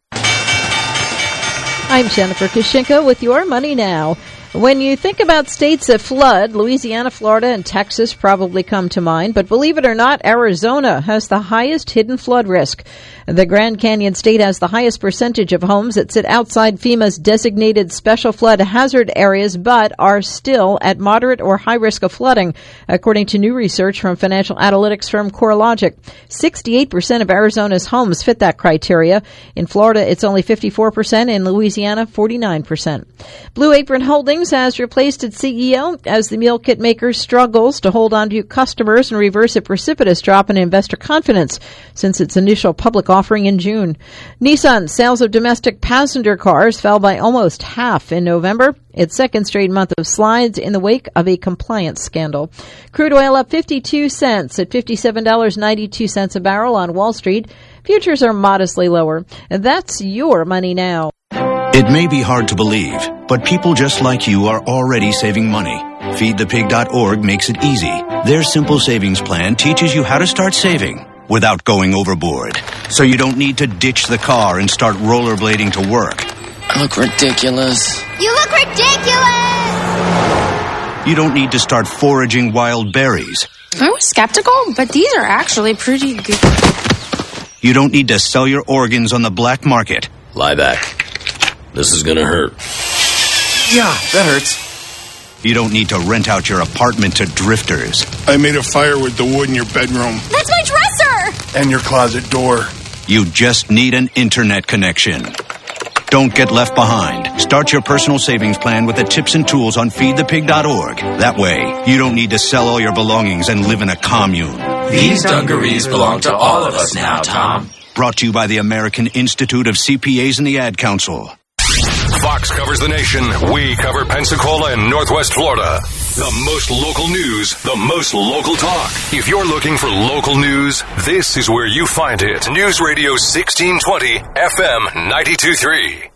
I'm Jennifer Kushinka with Your Money Now. When you think about states that flood, Louisiana, Florida, and Texas probably come to mind. But believe it or not, Arizona has the highest hidden flood risk. The Grand Canyon State has the highest percentage of homes that sit outside FEMA's designated special flood hazard areas, but are still at moderate or high risk of flooding, according to new research from financial analytics firm CoreLogic. 68% of Arizona's homes fit that criteria. In Florida, it's only 54%. In Louisiana, 49%. Blue Apron Holdings has replaced its CEO as the meal kit maker struggles to hold on to customers and reverse a precipitous drop in investor confidence since its initial public offering in June. Nissan sales of domestic passenger cars fell by almost half in November, its second straight month of slides in the wake of a compliance scandal. Crude oil up 52 cents at $57.92 a barrel on Wall Street. Futures are modestly lower. And that's Your Money Now. It may be hard to believe, but people just like you are already saving money. FeedThePig.org makes it easy. Their simple savings plan teaches you how to start saving without going overboard. So you don't need to ditch the car and start rollerblading to work. I look ridiculous. You look ridiculous! You don't need to start foraging wild berries. I was skeptical, but these are actually pretty good. You don't need to sell your organs on the black market. Lie back. This is gonna hurt. Yeah, that hurts. You don't need to rent out your apartment to drifters. I made a fire with the wood in your bedroom. That's my dresser! And your closet door. You just need an internet connection. Don't get left behind. Start your personal savings plan with the tips and tools on feedthepig.org. That way, you don't need to sell all your belongings and live in a commune. These dungarees belong to all of us now, Tom. Brought to you by the American Institute of CPAs and the Ad Council. Fox covers the nation. We cover Pensacola and Northwest Florida. The most local news, the most local talk. If you're looking for local news, this is where you find it. News Radio 1620, FM 92.3.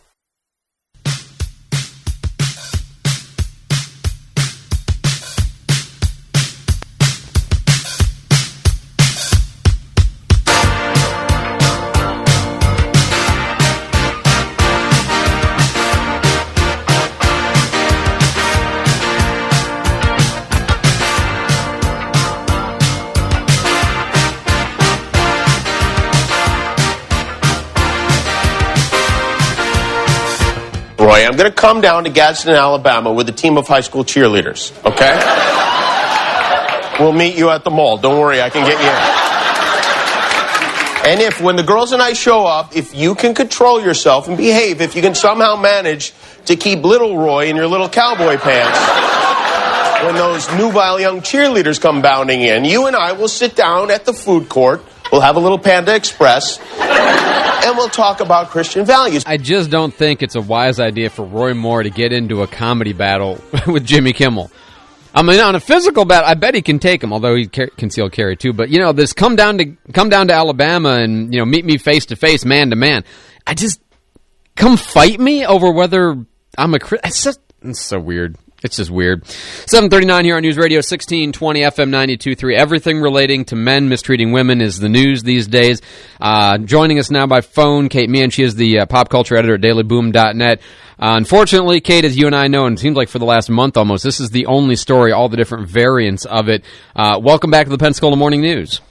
Roy, I'm going to come down to Gadsden, Alabama with a team of high school cheerleaders, okay? We'll meet you at the mall. Don't worry, I can get you in. And if, when the girls and I show up, if you can control yourself and behave, if you can somehow manage to keep little Roy in your little cowboy pants, when those nubile young cheerleaders come bounding in, you and I will sit down at the food court, we'll have a little Panda Express, and we'll talk about Christian values. I just don't think it's a wise idea for Roy Moore to get into a comedy battle with Jimmy Kimmel. I mean, on a physical battle, I bet he can take him, although he concealed carry too. But, this come down to Alabama and, meet me face to face, man to man. I just, come fight me over whether I'm it's so weird. It's just weird. 7:39 here on News Radio 1620 FM 92.3. Everything relating to men mistreating women is the news these days. Joining us now by phone, Kate Meehan. She is the pop culture editor at dailyboom.net. Unfortunately, Kate, as you and I know, and it seems like for the last month almost, this is the only story, all the different variants of it. Welcome back to the Pensacola Morning News.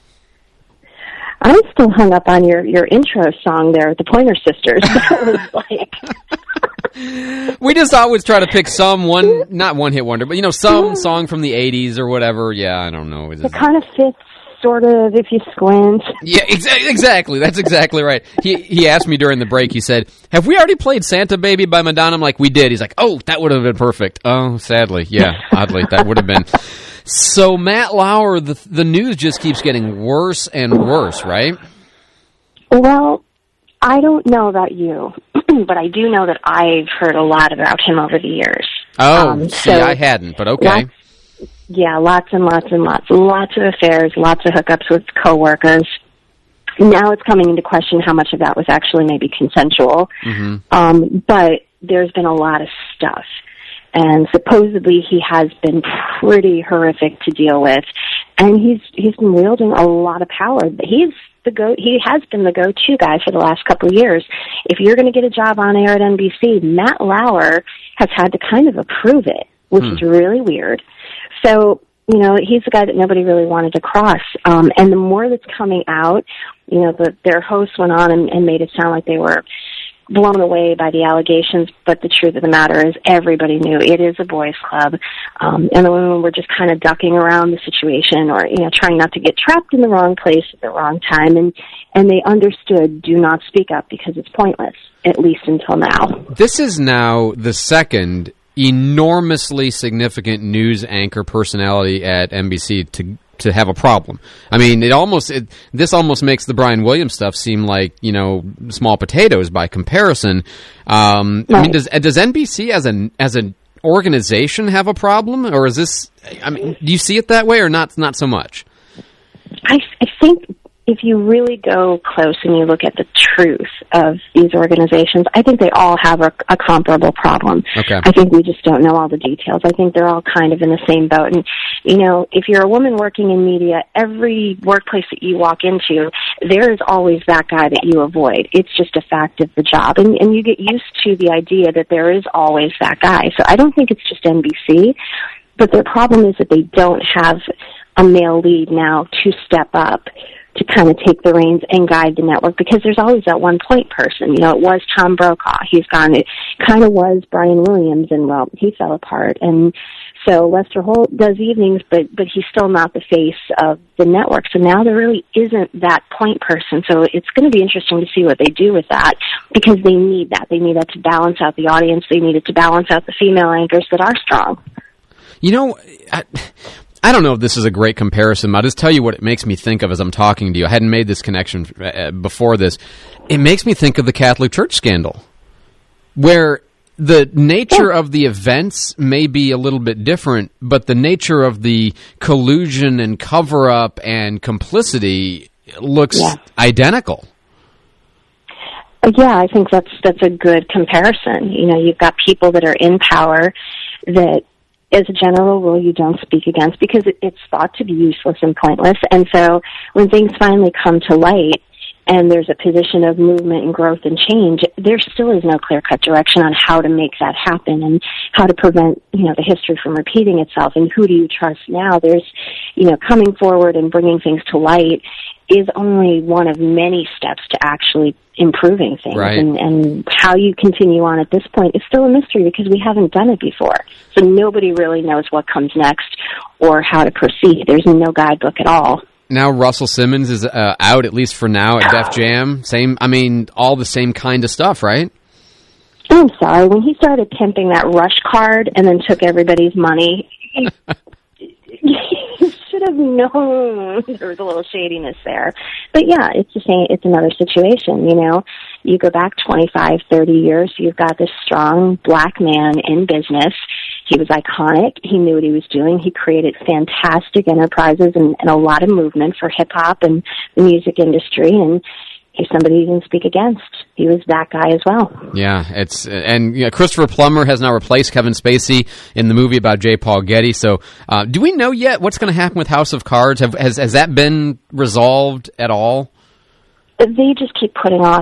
I'm still hung up on your intro song there, the Pointer Sisters. That was like... We just always try to pick not one-hit wonder, but, some song from the 80s or whatever. Yeah, I don't know. It kind of fits, sort of, if you squint. Yeah, exactly. That's exactly right. He asked me during the break, he said, have we already played Santa Baby by Madonna? I'm like, we did. He's like, oh, that would have been perfect. Oh, sadly. Yeah, oddly, that would have been... So, Matt Lauer, the news just keeps getting worse and worse, right? Well, I don't know about you, but I do know that I've heard a lot about him over the years. Oh, I hadn't, but okay. Lots and lots and lots. Lots of affairs, lots of hookups with coworkers. Now it's coming into question how much of that was actually maybe consensual. Mm-hmm. But there's been a lot of stuff. And supposedly he has been pretty horrific to deal with, and he's been wielding a lot of power. He has been the go-to guy for the last couple of years. If you're going to get a job on air at NBC, Matt Lauer has had to kind of approve it, which is really weird. So, he's the guy that nobody really wanted to cross. And the more that's coming out, their hosts went on and made it sound like they were blown away by the allegations, but the truth of the matter is everybody knew it is a boys' club, and the women were just kind of ducking around the situation or, trying not to get trapped in the wrong place at the wrong time, and they understood, do not speak up because it's pointless, at least until now. This is now the second enormously significant news anchor personality at NBC to have a problem. I mean, this almost makes the Brian Williams stuff seem like, small potatoes by comparison. Right. I mean, does NBC as an organization have a problem, or is this? I mean, do you see it that way, or not so much? I think if you really go close and you look at the truth of these organizations, I think they all have a comparable problem. Okay. I think we just don't know all the details. I think they're all kind of in the same boat. And, if you're a woman working in media, every workplace that you walk into, there is always that guy that you avoid. It's just a fact of the job. And you get used to the idea that there is always that guy. So I don't think it's just NBC, but their problem is that they don't have a male lead now to step up to kind of take the reins and guide the network, because there's always that one point person. It was Tom Brokaw. He's gone. It kind of was Brian Williams, and, well, he fell apart. And so Lester Holt does evenings, but he's still not the face of the network. So now there really isn't that point person. So it's going to be interesting to see what they do with that, because they need that. They need that to balance out the audience. They need it to balance out the female anchors that are strong. I don't know if this is a great comparison, but I'll just tell you what it makes me think of as I'm talking to you. I hadn't made this connection before this. It makes me think of the Catholic Church scandal, where the nature of the events may be a little bit different, but the nature of the collusion and cover-up and complicity looks identical. Yeah, I think that's a good comparison. You've got people that are in power that, as a general rule, you don't speak against, because it's thought to be useless and pointless. And so when things finally come to light and there's a position of movement and growth and change, there still is no clear-cut direction on how to make that happen and how to prevent, the history from repeating itself. And who do you trust now? There's, coming forward and bringing things to light is only one of many steps to actually improving things. Right. And how you continue on at this point is still a mystery, because we haven't done it before. So nobody really knows what comes next or how to proceed. There's no guidebook at all. Now Russell Simmons is out, at least for now, at Def Jam. All the same kind of stuff, right? I'm sorry. When he started pimping that Rush card and then took everybody's money, he should have known there was a little shadiness there. But yeah, it's the same. It's another situation, You go back 25, 30 years, you've got this strong black man in business. He was iconic. He knew what he was doing. He created fantastic enterprises and a lot of movement for hip-hop and the music industry, and he's somebody you can speak against. He was that guy as well. Yeah, Christopher Plummer has now replaced Kevin Spacey in the movie about J. Paul Getty. So, do we know yet what's going to happen with House of Cards? Has that been resolved at all? They just keep putting off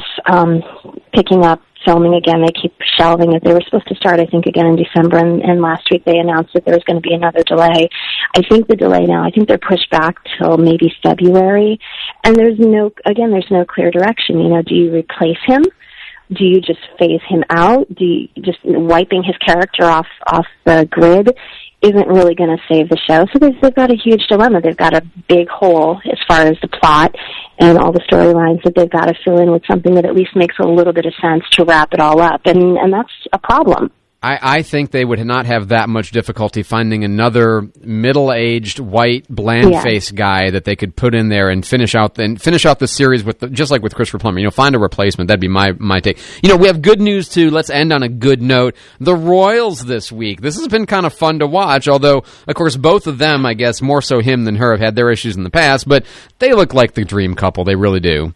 picking up filming again. They keep shelving it. They were supposed to start, I think, again in December, and last week they announced that there was going to be another delay. I think the delay now, I think they're pushed back till maybe February, and there's no clear direction. You know, do you replace him? Do you just phase him out? Do you just wiping his character off the grid isn't really going to save the show? So they've got a huge dilemma. They've got a big hole as far as the plot and all the storylines that they've got to fill in with something that at least makes a little bit of sense to wrap it all up. And that's a problem. I think they would not have that much difficulty finding another middle-aged, white, bland-faced guy that they could put in there and finish out the series with just like with Christopher Plummer. You know, find a replacement. That'd be my take. You know, we have good news too. Let's end on a good note. The Royals this week. This has been kind of fun to watch. Although, of course, both of them, I guess more so him than her, have had their issues in the past. But they look like the dream couple. They really do.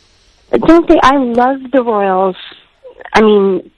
Don't they? I love the Royals. I mean,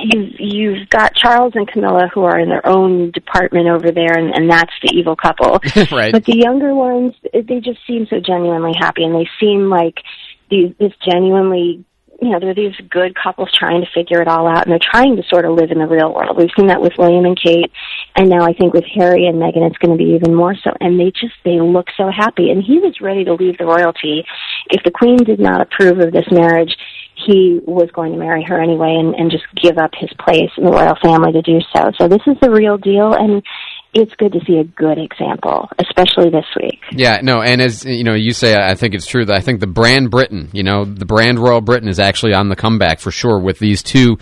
you've got Charles and Camilla who are in their own department over there, and that's the evil couple. Right. But the younger ones, they just seem so genuinely happy, and they seem like this genuinely, you know, they're these good couples trying to figure it all out, and they're trying to sort of live in the real world. We've seen that with William and Kate, and now I think with Harry and Meghan it's going to be even more so. And they look so happy. And he was ready to leave the royalty. If the Queen did not approve of this marriage, he was going to marry her anyway and just give up his place in the royal family to do so. So this is the real deal, and it's good to see a good example, especially this week. Yeah, no, and as you know, you say, I think it's true that I think the brand Britain, you know, the brand Royal Britain is actually on the comeback for sure with these two.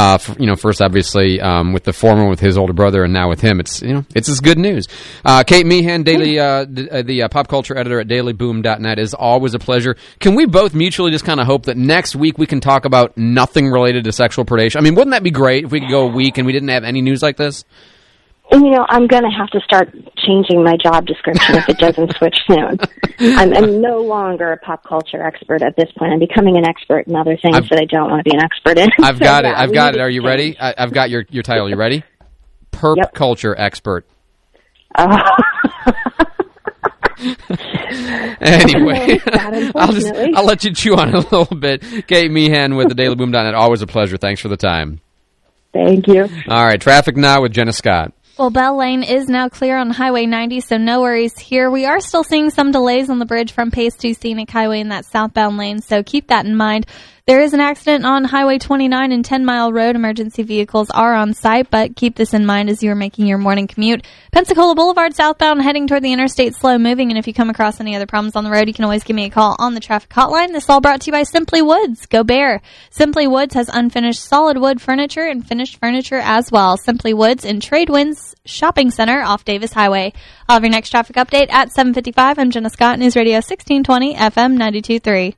First obviously with the former with his older brother, and now with him. It's just good news. Kate Meehan, the pop culture editor at dailyboom.net, is always a pleasure. Can we both mutually just kind of hope that next week we can talk about nothing related to sexual predation? I mean, wouldn't that be great if we could go a week and we didn't have any news like this? And, you know, I'm going to have to start changing my job description if it doesn't switch soon. I'm no longer a pop culture expert at this point. I'm becoming an expert in other things that I don't want to be an expert in. I've got it. Are you ready? I've got your title. You ready? Perp culture expert. Anyway, I'll let you chew on it a little bit. Kate Meehan with the dailyboom.net. Always a pleasure. Thanks for the time. Thank you. All right, traffic now with Jenna Scott. Well, Bell Lane is now clear on Highway 90, so no worries here. We are still seeing some delays on the bridge from Pace to Scenic Highway in that southbound lane, so keep that in mind. There is an accident on Highway 29 and 10 Mile Road. Emergency vehicles are on site, but keep this in mind as you are making your morning commute. Pensacola Boulevard southbound heading toward the interstate, slow moving, and if you come across any other problems on the road, you can always give me a call on the traffic hotline. This is all brought to you by Simply Woods. Go Bear. Simply Woods has unfinished solid wood furniture and finished furniture as well. Simply Woods in Tradewinds Shopping Center off Davis Highway. I'll have your next traffic update at 7:55. I'm Jenna Scott, News Radio 1620, FM 92.3.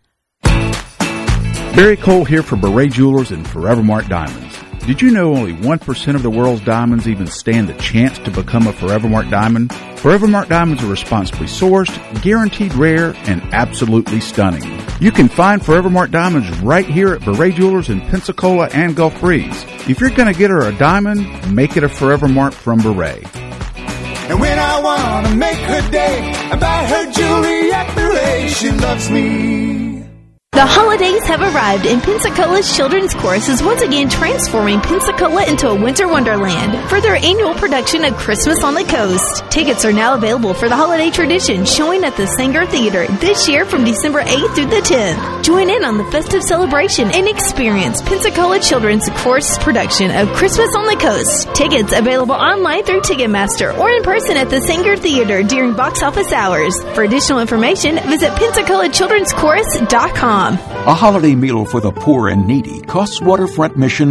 Barry Cole here for Beret Jewelers and Forever Mark Diamonds. Did you know only 1% of the world's diamonds even stand the chance to become a Forever Mark Diamond? Forever Mark Diamonds are responsibly sourced, guaranteed rare, and absolutely stunning. You can find Forever Mark Diamonds right here at Beret Jewelers in Pensacola and Gulf Breeze. If you're going to get her a diamond, make it a Forever Mark from Beret. And when I want to make her day, I buy her jewelry at Beret. She loves me. The holidays have arrived, and Pensacola's Children's Chorus is once again transforming Pensacola into a winter wonderland for their annual production of Christmas on the Coast. Tickets are now available for the holiday tradition showing at the Sanger Theater this year from December 8th through the 10th. Join in on the festive celebration and experience Pensacola Children's Chorus production of Christmas on the Coast. Tickets available online through Ticketmaster or in person at the Sanger Theater during box office hours. For additional information, visit PensacolaChildren'sChorus.com. A holiday meal for the poor and needy costs Waterfront Mission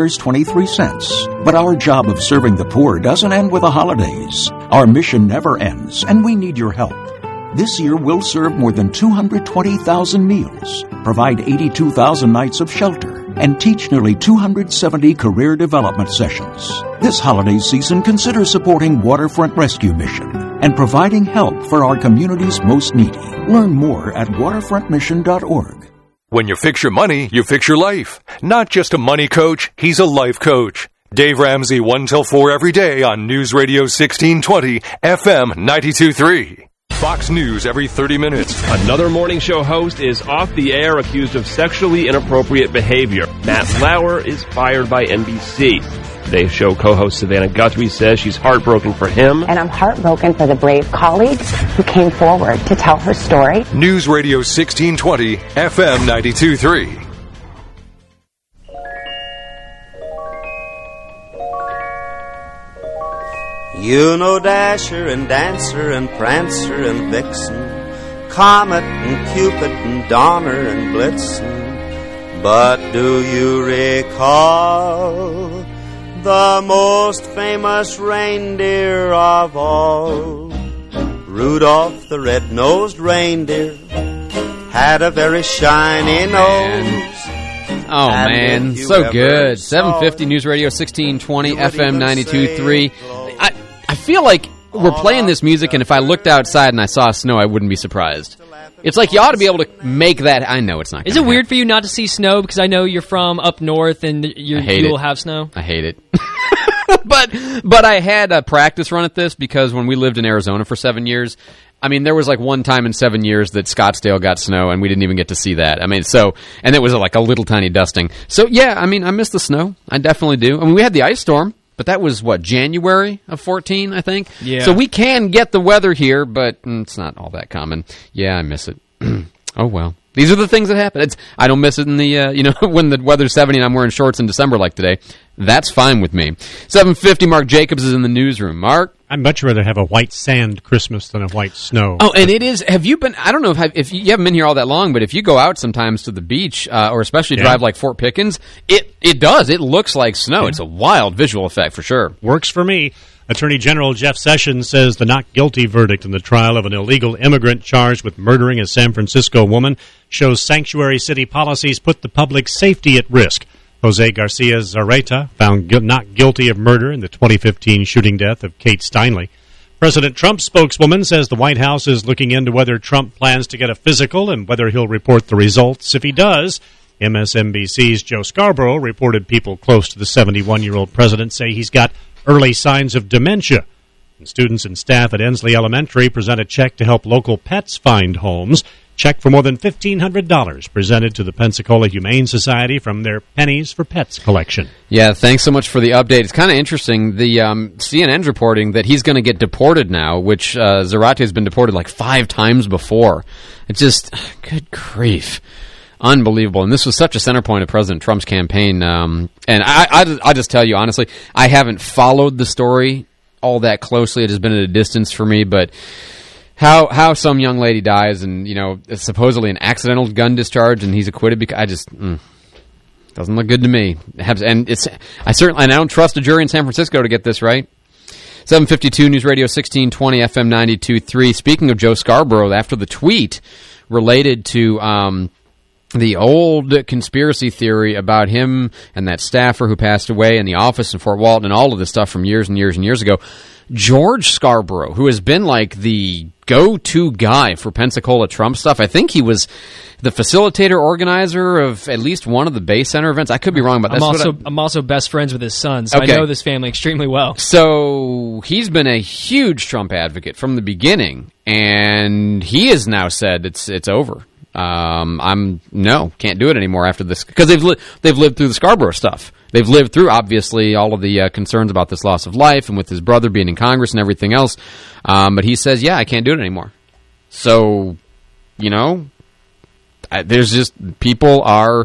$2.23. But our job of serving the poor doesn't end with the holidays. Our mission never ends, and we need your help. This year, we'll serve more than 220,000 meals, provide 82,000 nights of shelter, and teach nearly 270 career development sessions. This holiday season, consider supporting Waterfront Rescue Mission and providing help for our community's most needy. Learn more at waterfrontmission.org. When you fix your money, you fix your life. Not just a money coach, he's a life coach. Dave Ramsey, 1 till 4 every day on News Radio 1620, FM 92.3. Fox News every 30 minutes. Another morning show host is off the air accused of sexually inappropriate behavior. Matt Lauer is fired by NBC. Today's show co-host Savannah Guthrie says she's heartbroken for him. And I'm heartbroken for the brave colleagues who came forward to tell her story. News Radio 1620, FM 92.3. You know Dasher and Dancer and Prancer and Vixen, Comet and Cupid and Donner and Blitzen. But do you recall the most famous reindeer of all? Rudolph the red-nosed reindeer had a very shiny nose. Oh, man, so good. 750 News Radio 1620, FM 92.3. I feel like we're playing this music, and if I looked outside and I saw snow, I wouldn't be surprised. It's like you ought to be able to make that. I know it's not. Is it weird for you not to see snow? Because I know you're from up north and you will have snow. I hate it. But I had a practice run at this because when we lived in Arizona for 7 years, I mean, there was like one time in 7 years that Scottsdale got snow, and we didn't even get to see that. I mean, and it was like a little tiny dusting. So, yeah, I mean, I miss the snow. I definitely do. I mean, we had the ice storm. But that was, January of 14, I think? Yeah. So we can get the weather here, but it's not all that common. Yeah, I miss it. Oh, well. These are the things that happen. I don't miss it in the, when the weather's 70 and I'm wearing shorts in December like today. That's fine with me. 7:50, Mark Jacobs is in the newsroom. Mark? I'd much rather have a white sand Christmas than a white snow. Oh, and it is. Have you been? I don't know if you haven't been here all that long, but if you go out sometimes to the beach, or especially drive like Fort Pickens, it does. It looks like snow. Yeah. It's a wild visual effect for sure. Works for me. Attorney General Jeff Sessions says the not guilty verdict in the trial of an illegal immigrant charged with murdering a San Francisco woman shows sanctuary city policies put the public's safety at risk. Jose Garcia Zareta found not guilty of murder in the 2015 shooting death of Kate Steinle. President Trump's spokeswoman says the White House is looking into whether Trump plans to get a physical and whether he'll report the results. If he does, MSNBC's Joe Scarborough reported people close to the 71-year-old president say he's got early signs of dementia. And students and staff at Ensley Elementary present a check to help local pets find homes. Check for more than $1,500 presented to the Pensacola Humane Society from their Pennies for Pets collection. Yeah, thanks so much for the update. It's kind of interesting. The CNN's reporting that he's going to get deported now, which Zarate has been deported like 5 times before. It's just, good grief. Unbelievable. And this was such a center point of President Trump's campaign. And I'll just tell you, honestly, I haven't followed the story all that closely. It has been at a distance for me, but how some young lady dies and, it's supposedly an accidental gun discharge and he's acquitted because I just doesn't look good to me. And I don't trust a jury in San Francisco to get this right. 752 News Radio 1620 FM 92.3. Speaking of Joe Scarborough, after the tweet related to the old conspiracy theory about him and that staffer who passed away in the office in Fort Walton and all of this stuff from years and years and years ago, George Scarborough, who has been like the go-to guy for Pensacola Trump stuff. I think he was the facilitator, organizer of at least one of the Bay Center events. I could be wrong about that. I'm also best friends with his son, so okay. I know this family extremely well. So he's been a huge Trump advocate from the beginning, and he has now said it's over. Can't do it anymore after this because they've lived through the Scarborough stuff. They've lived through obviously all of the concerns about this loss of life and with his brother being in Congress and everything else. But he says, I can't do it anymore. So, there's just people are.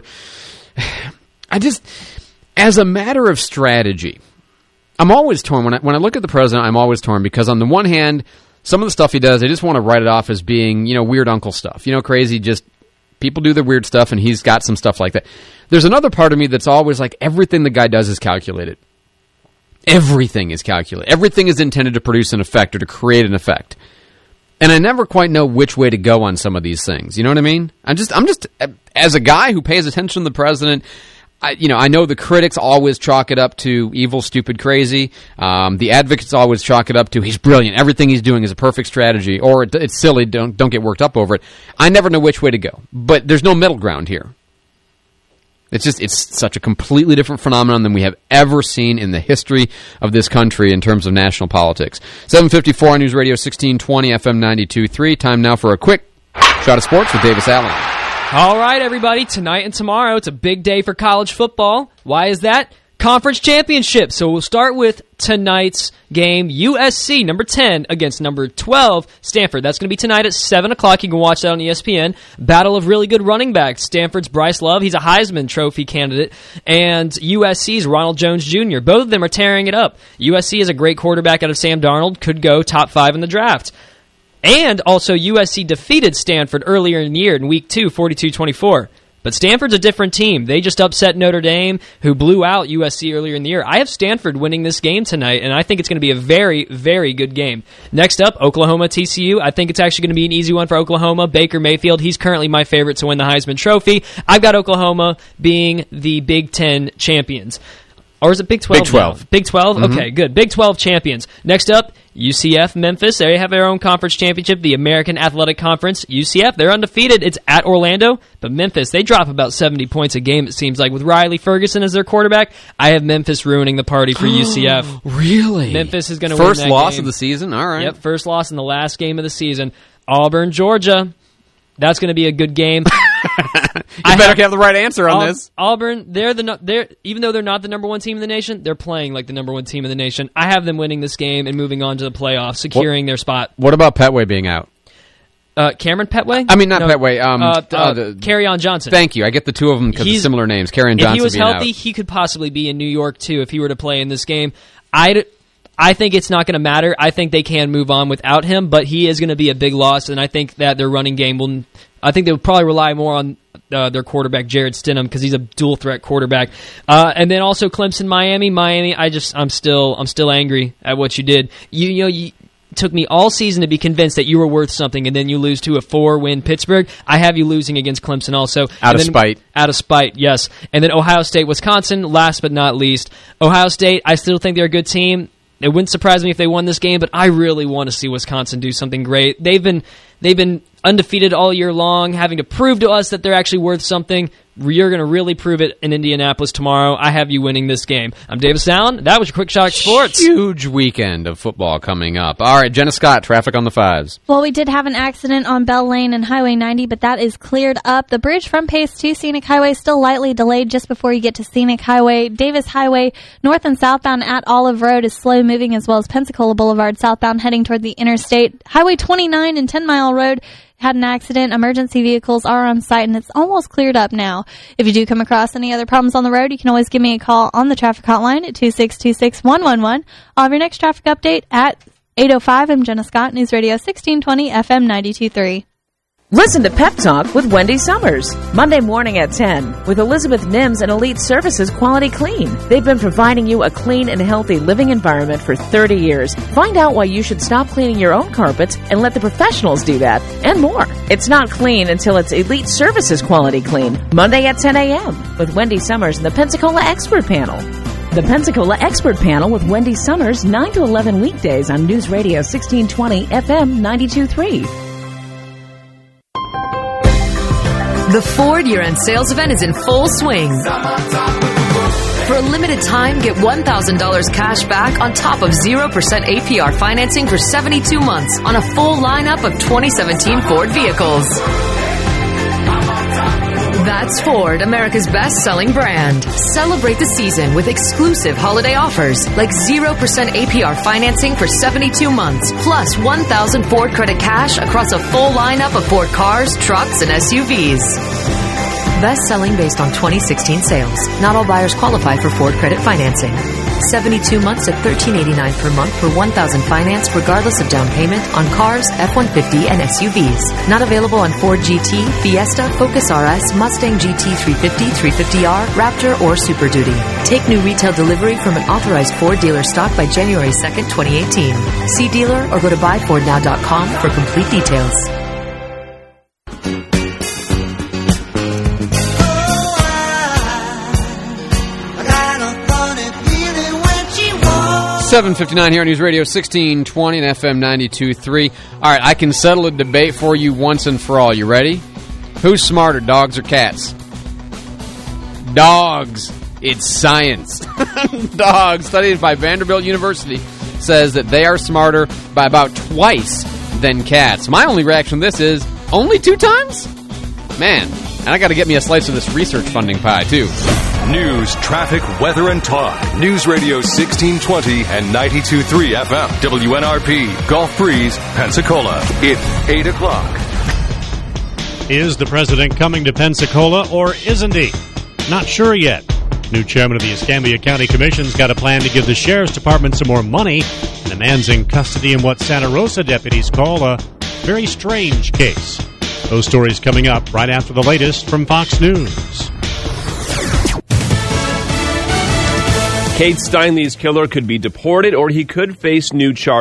As a matter of strategy, I'm always torn when I look at the president. I'm always torn because on the one hand, some of the stuff he does, I just want to write it off as being, weird uncle stuff. Crazy, just people do their weird stuff, and he's got some stuff like that. There's another part of me that's always like, everything the guy does is calculated. Everything is calculated. Everything is intended to produce an effect or to create an effect. And I never quite know which way to go on some of these things. You know what I mean? I'm just as a guy who pays attention to the president, I know the critics always chalk it up to evil, stupid, crazy. The advocates always chalk it up to he's brilliant. Everything he's doing is a perfect strategy, or it's silly. Don't get worked up over it. I never know which way to go. But there's no middle ground here. It's such a completely different phenomenon than we have ever seen in the history of this country in terms of national politics. 7:54 on News Radio 1620 FM 92.3. Time now for a quick shot of sports with Davis Allen. All right, everybody. Tonight and tomorrow, it's a big day for college football. Why is that? Conference championship. So we'll start with tonight's game. USC, number 10, against number 12, Stanford. That's going to be tonight at 7 o'clock. You can watch that on ESPN. Battle of really good running backs. Stanford's Bryce Love. He's a Heisman Trophy candidate. And USC's Ronald Jones Jr. Both of them are tearing it up. USC is a great quarterback out of Sam Darnold. Could go top 5 in the draft. And also USC defeated Stanford earlier in the year in Week 2, 42-24. But Stanford's a different team. They just upset Notre Dame, who blew out USC earlier in the year. I have Stanford winning this game tonight, and I think it's going to be a very, very good game. Next up, Oklahoma TCU. I think it's actually going to be an easy one for Oklahoma. Baker Mayfield, he's currently my favorite to win the Heisman Trophy. I've got Oklahoma being the Big Ten champions. Or is it Big 12? Big 12. Now? Big 12? Mm-hmm. Okay, good. Big 12 champions. Next up, UCF Memphis. They have their own conference championship, the American Athletic Conference. UCF, they're undefeated. It's at Orlando. But Memphis, they drop about 70 points a game, it seems like. With Riley Ferguson as their quarterback, I have Memphis ruining the party for UCF. Really? Memphis is going to win that First loss game. of the season? All right. Yep, first loss in the last game of the season. Auburn, Georgia. That's going to be a good game. You better have the right answer on this. Auburn, even though they're not the number one team in the nation, they're playing like the number one team in the nation. I have them winning this game and moving on to the playoffs, securing their spot. What about Petway being out? Cameron Petway? I mean, not Petway. Kerryon Johnson. Thank you. I get the two of them because of similar names. Kerryon Johnson. If he was healthy, out. He could possibly be in New York too if he were to play in this game. I think it's not going to matter. I think they can move on without him, but he is going to be a big loss, and I think that their running game will. I think they would probably rely more on their quarterback Jarrett Stidham because he's a dual threat quarterback, and then also Clemson, Miami. I'm still angry at what you did. You took me all season to be convinced that you were worth something, and then you lose to a 4-win Pittsburgh. I have you losing against Clemson also. Out of spite. Out of spite, yes. And then Ohio State, Wisconsin, last but not least. Ohio State, I still think they're a good team. It wouldn't surprise me if they won this game, but I really want to see Wisconsin do something great. They've been undefeated all year long, having to prove to us that they're actually worth something. You're going to really prove it in Indianapolis tomorrow. I have you winning this game. I'm Davis Allen. That was your Quick Shot Sports. Huge weekend of football coming up. All right, Jenna Scott, traffic on the 5s. Well, we did have an accident on Bell Lane and Highway 90, but that is cleared up. The bridge from Pace to Scenic Highway still lightly delayed just before you get to Scenic Highway. Davis Highway, north and southbound at Olive Road, is slow moving, as well as Pensacola Boulevard, southbound heading toward the interstate. Highway 29 and 10 Mile Road had an accident. Emergency vehicles are on site, and it's almost cleared up now. If you do come across any other problems on the road, you can always give me a call on the traffic hotline at 2626111. I'll have your next traffic update at 8:05. I'm Jenna Scott, News Radio 1620 FM 92.3. Listen to Pep Talk with Wendy Summers, Monday morning at 10, with Elizabeth Nims and Elite Services Quality Clean. They've been providing you a clean and healthy living environment for 30 years. Find out why you should stop cleaning your own carpets and let the professionals do that, and more. It's not clean until it's Elite Services Quality Clean, Monday at 10 a.m., with Wendy Summers and the Pensacola Expert Panel. The Pensacola Expert Panel with Wendy Summers, 9 to 11 weekdays on News Radio 1620 FM 92.3. The Ford year-end sales event is in full swing. For a limited time, get $1,000 cash back on top of 0% APR financing for 72 months on a full lineup of 2017 Ford vehicles. That's Ford, America's best-selling brand. Celebrate the season with exclusive holiday offers like 0% APR financing for 72 months, plus 1,000 Ford credit cash across a full lineup of Ford cars, trucks, and SUVs. Best-selling based on 2016 sales. Not all buyers qualify for Ford credit financing. 72 months at $13.89 per month for $1,000 financed regardless of down payment on cars, F-150, and SUVs. Not available on Ford GT, Fiesta, Focus RS, Mustang GT 350, 350R, Raptor, or Super Duty. Take new retail delivery from an authorized Ford dealer stock by January 2nd, 2018. See dealer or go to buyfordnow.com for complete details. 7:59 here on News Radio 1620 and FM 92.3. All right, I can settle a debate for you once and for all. You ready? Who's smarter, dogs or cats? Dogs. It's science. Dogs, studied by Vanderbilt University, says that they are smarter by about twice than cats. My only reaction to this is, only 2 times? Man, and I got to get me a slice of this research funding pie, too. News, traffic, weather, and talk. News Radio 1620 and 92.3 FM. WNRP, Gulf Breeze, Pensacola. It's 8 o'clock. Is the president coming to Pensacola or isn't he? Not sure yet. New chairman of the Escambia County Commission's got a plan to give the sheriff's department some more money, and a man's in custody in what Santa Rosa deputies call a very strange case. Those stories coming up right after the latest from Fox News. Kate Steinle's killer could be deported or he could face new charges.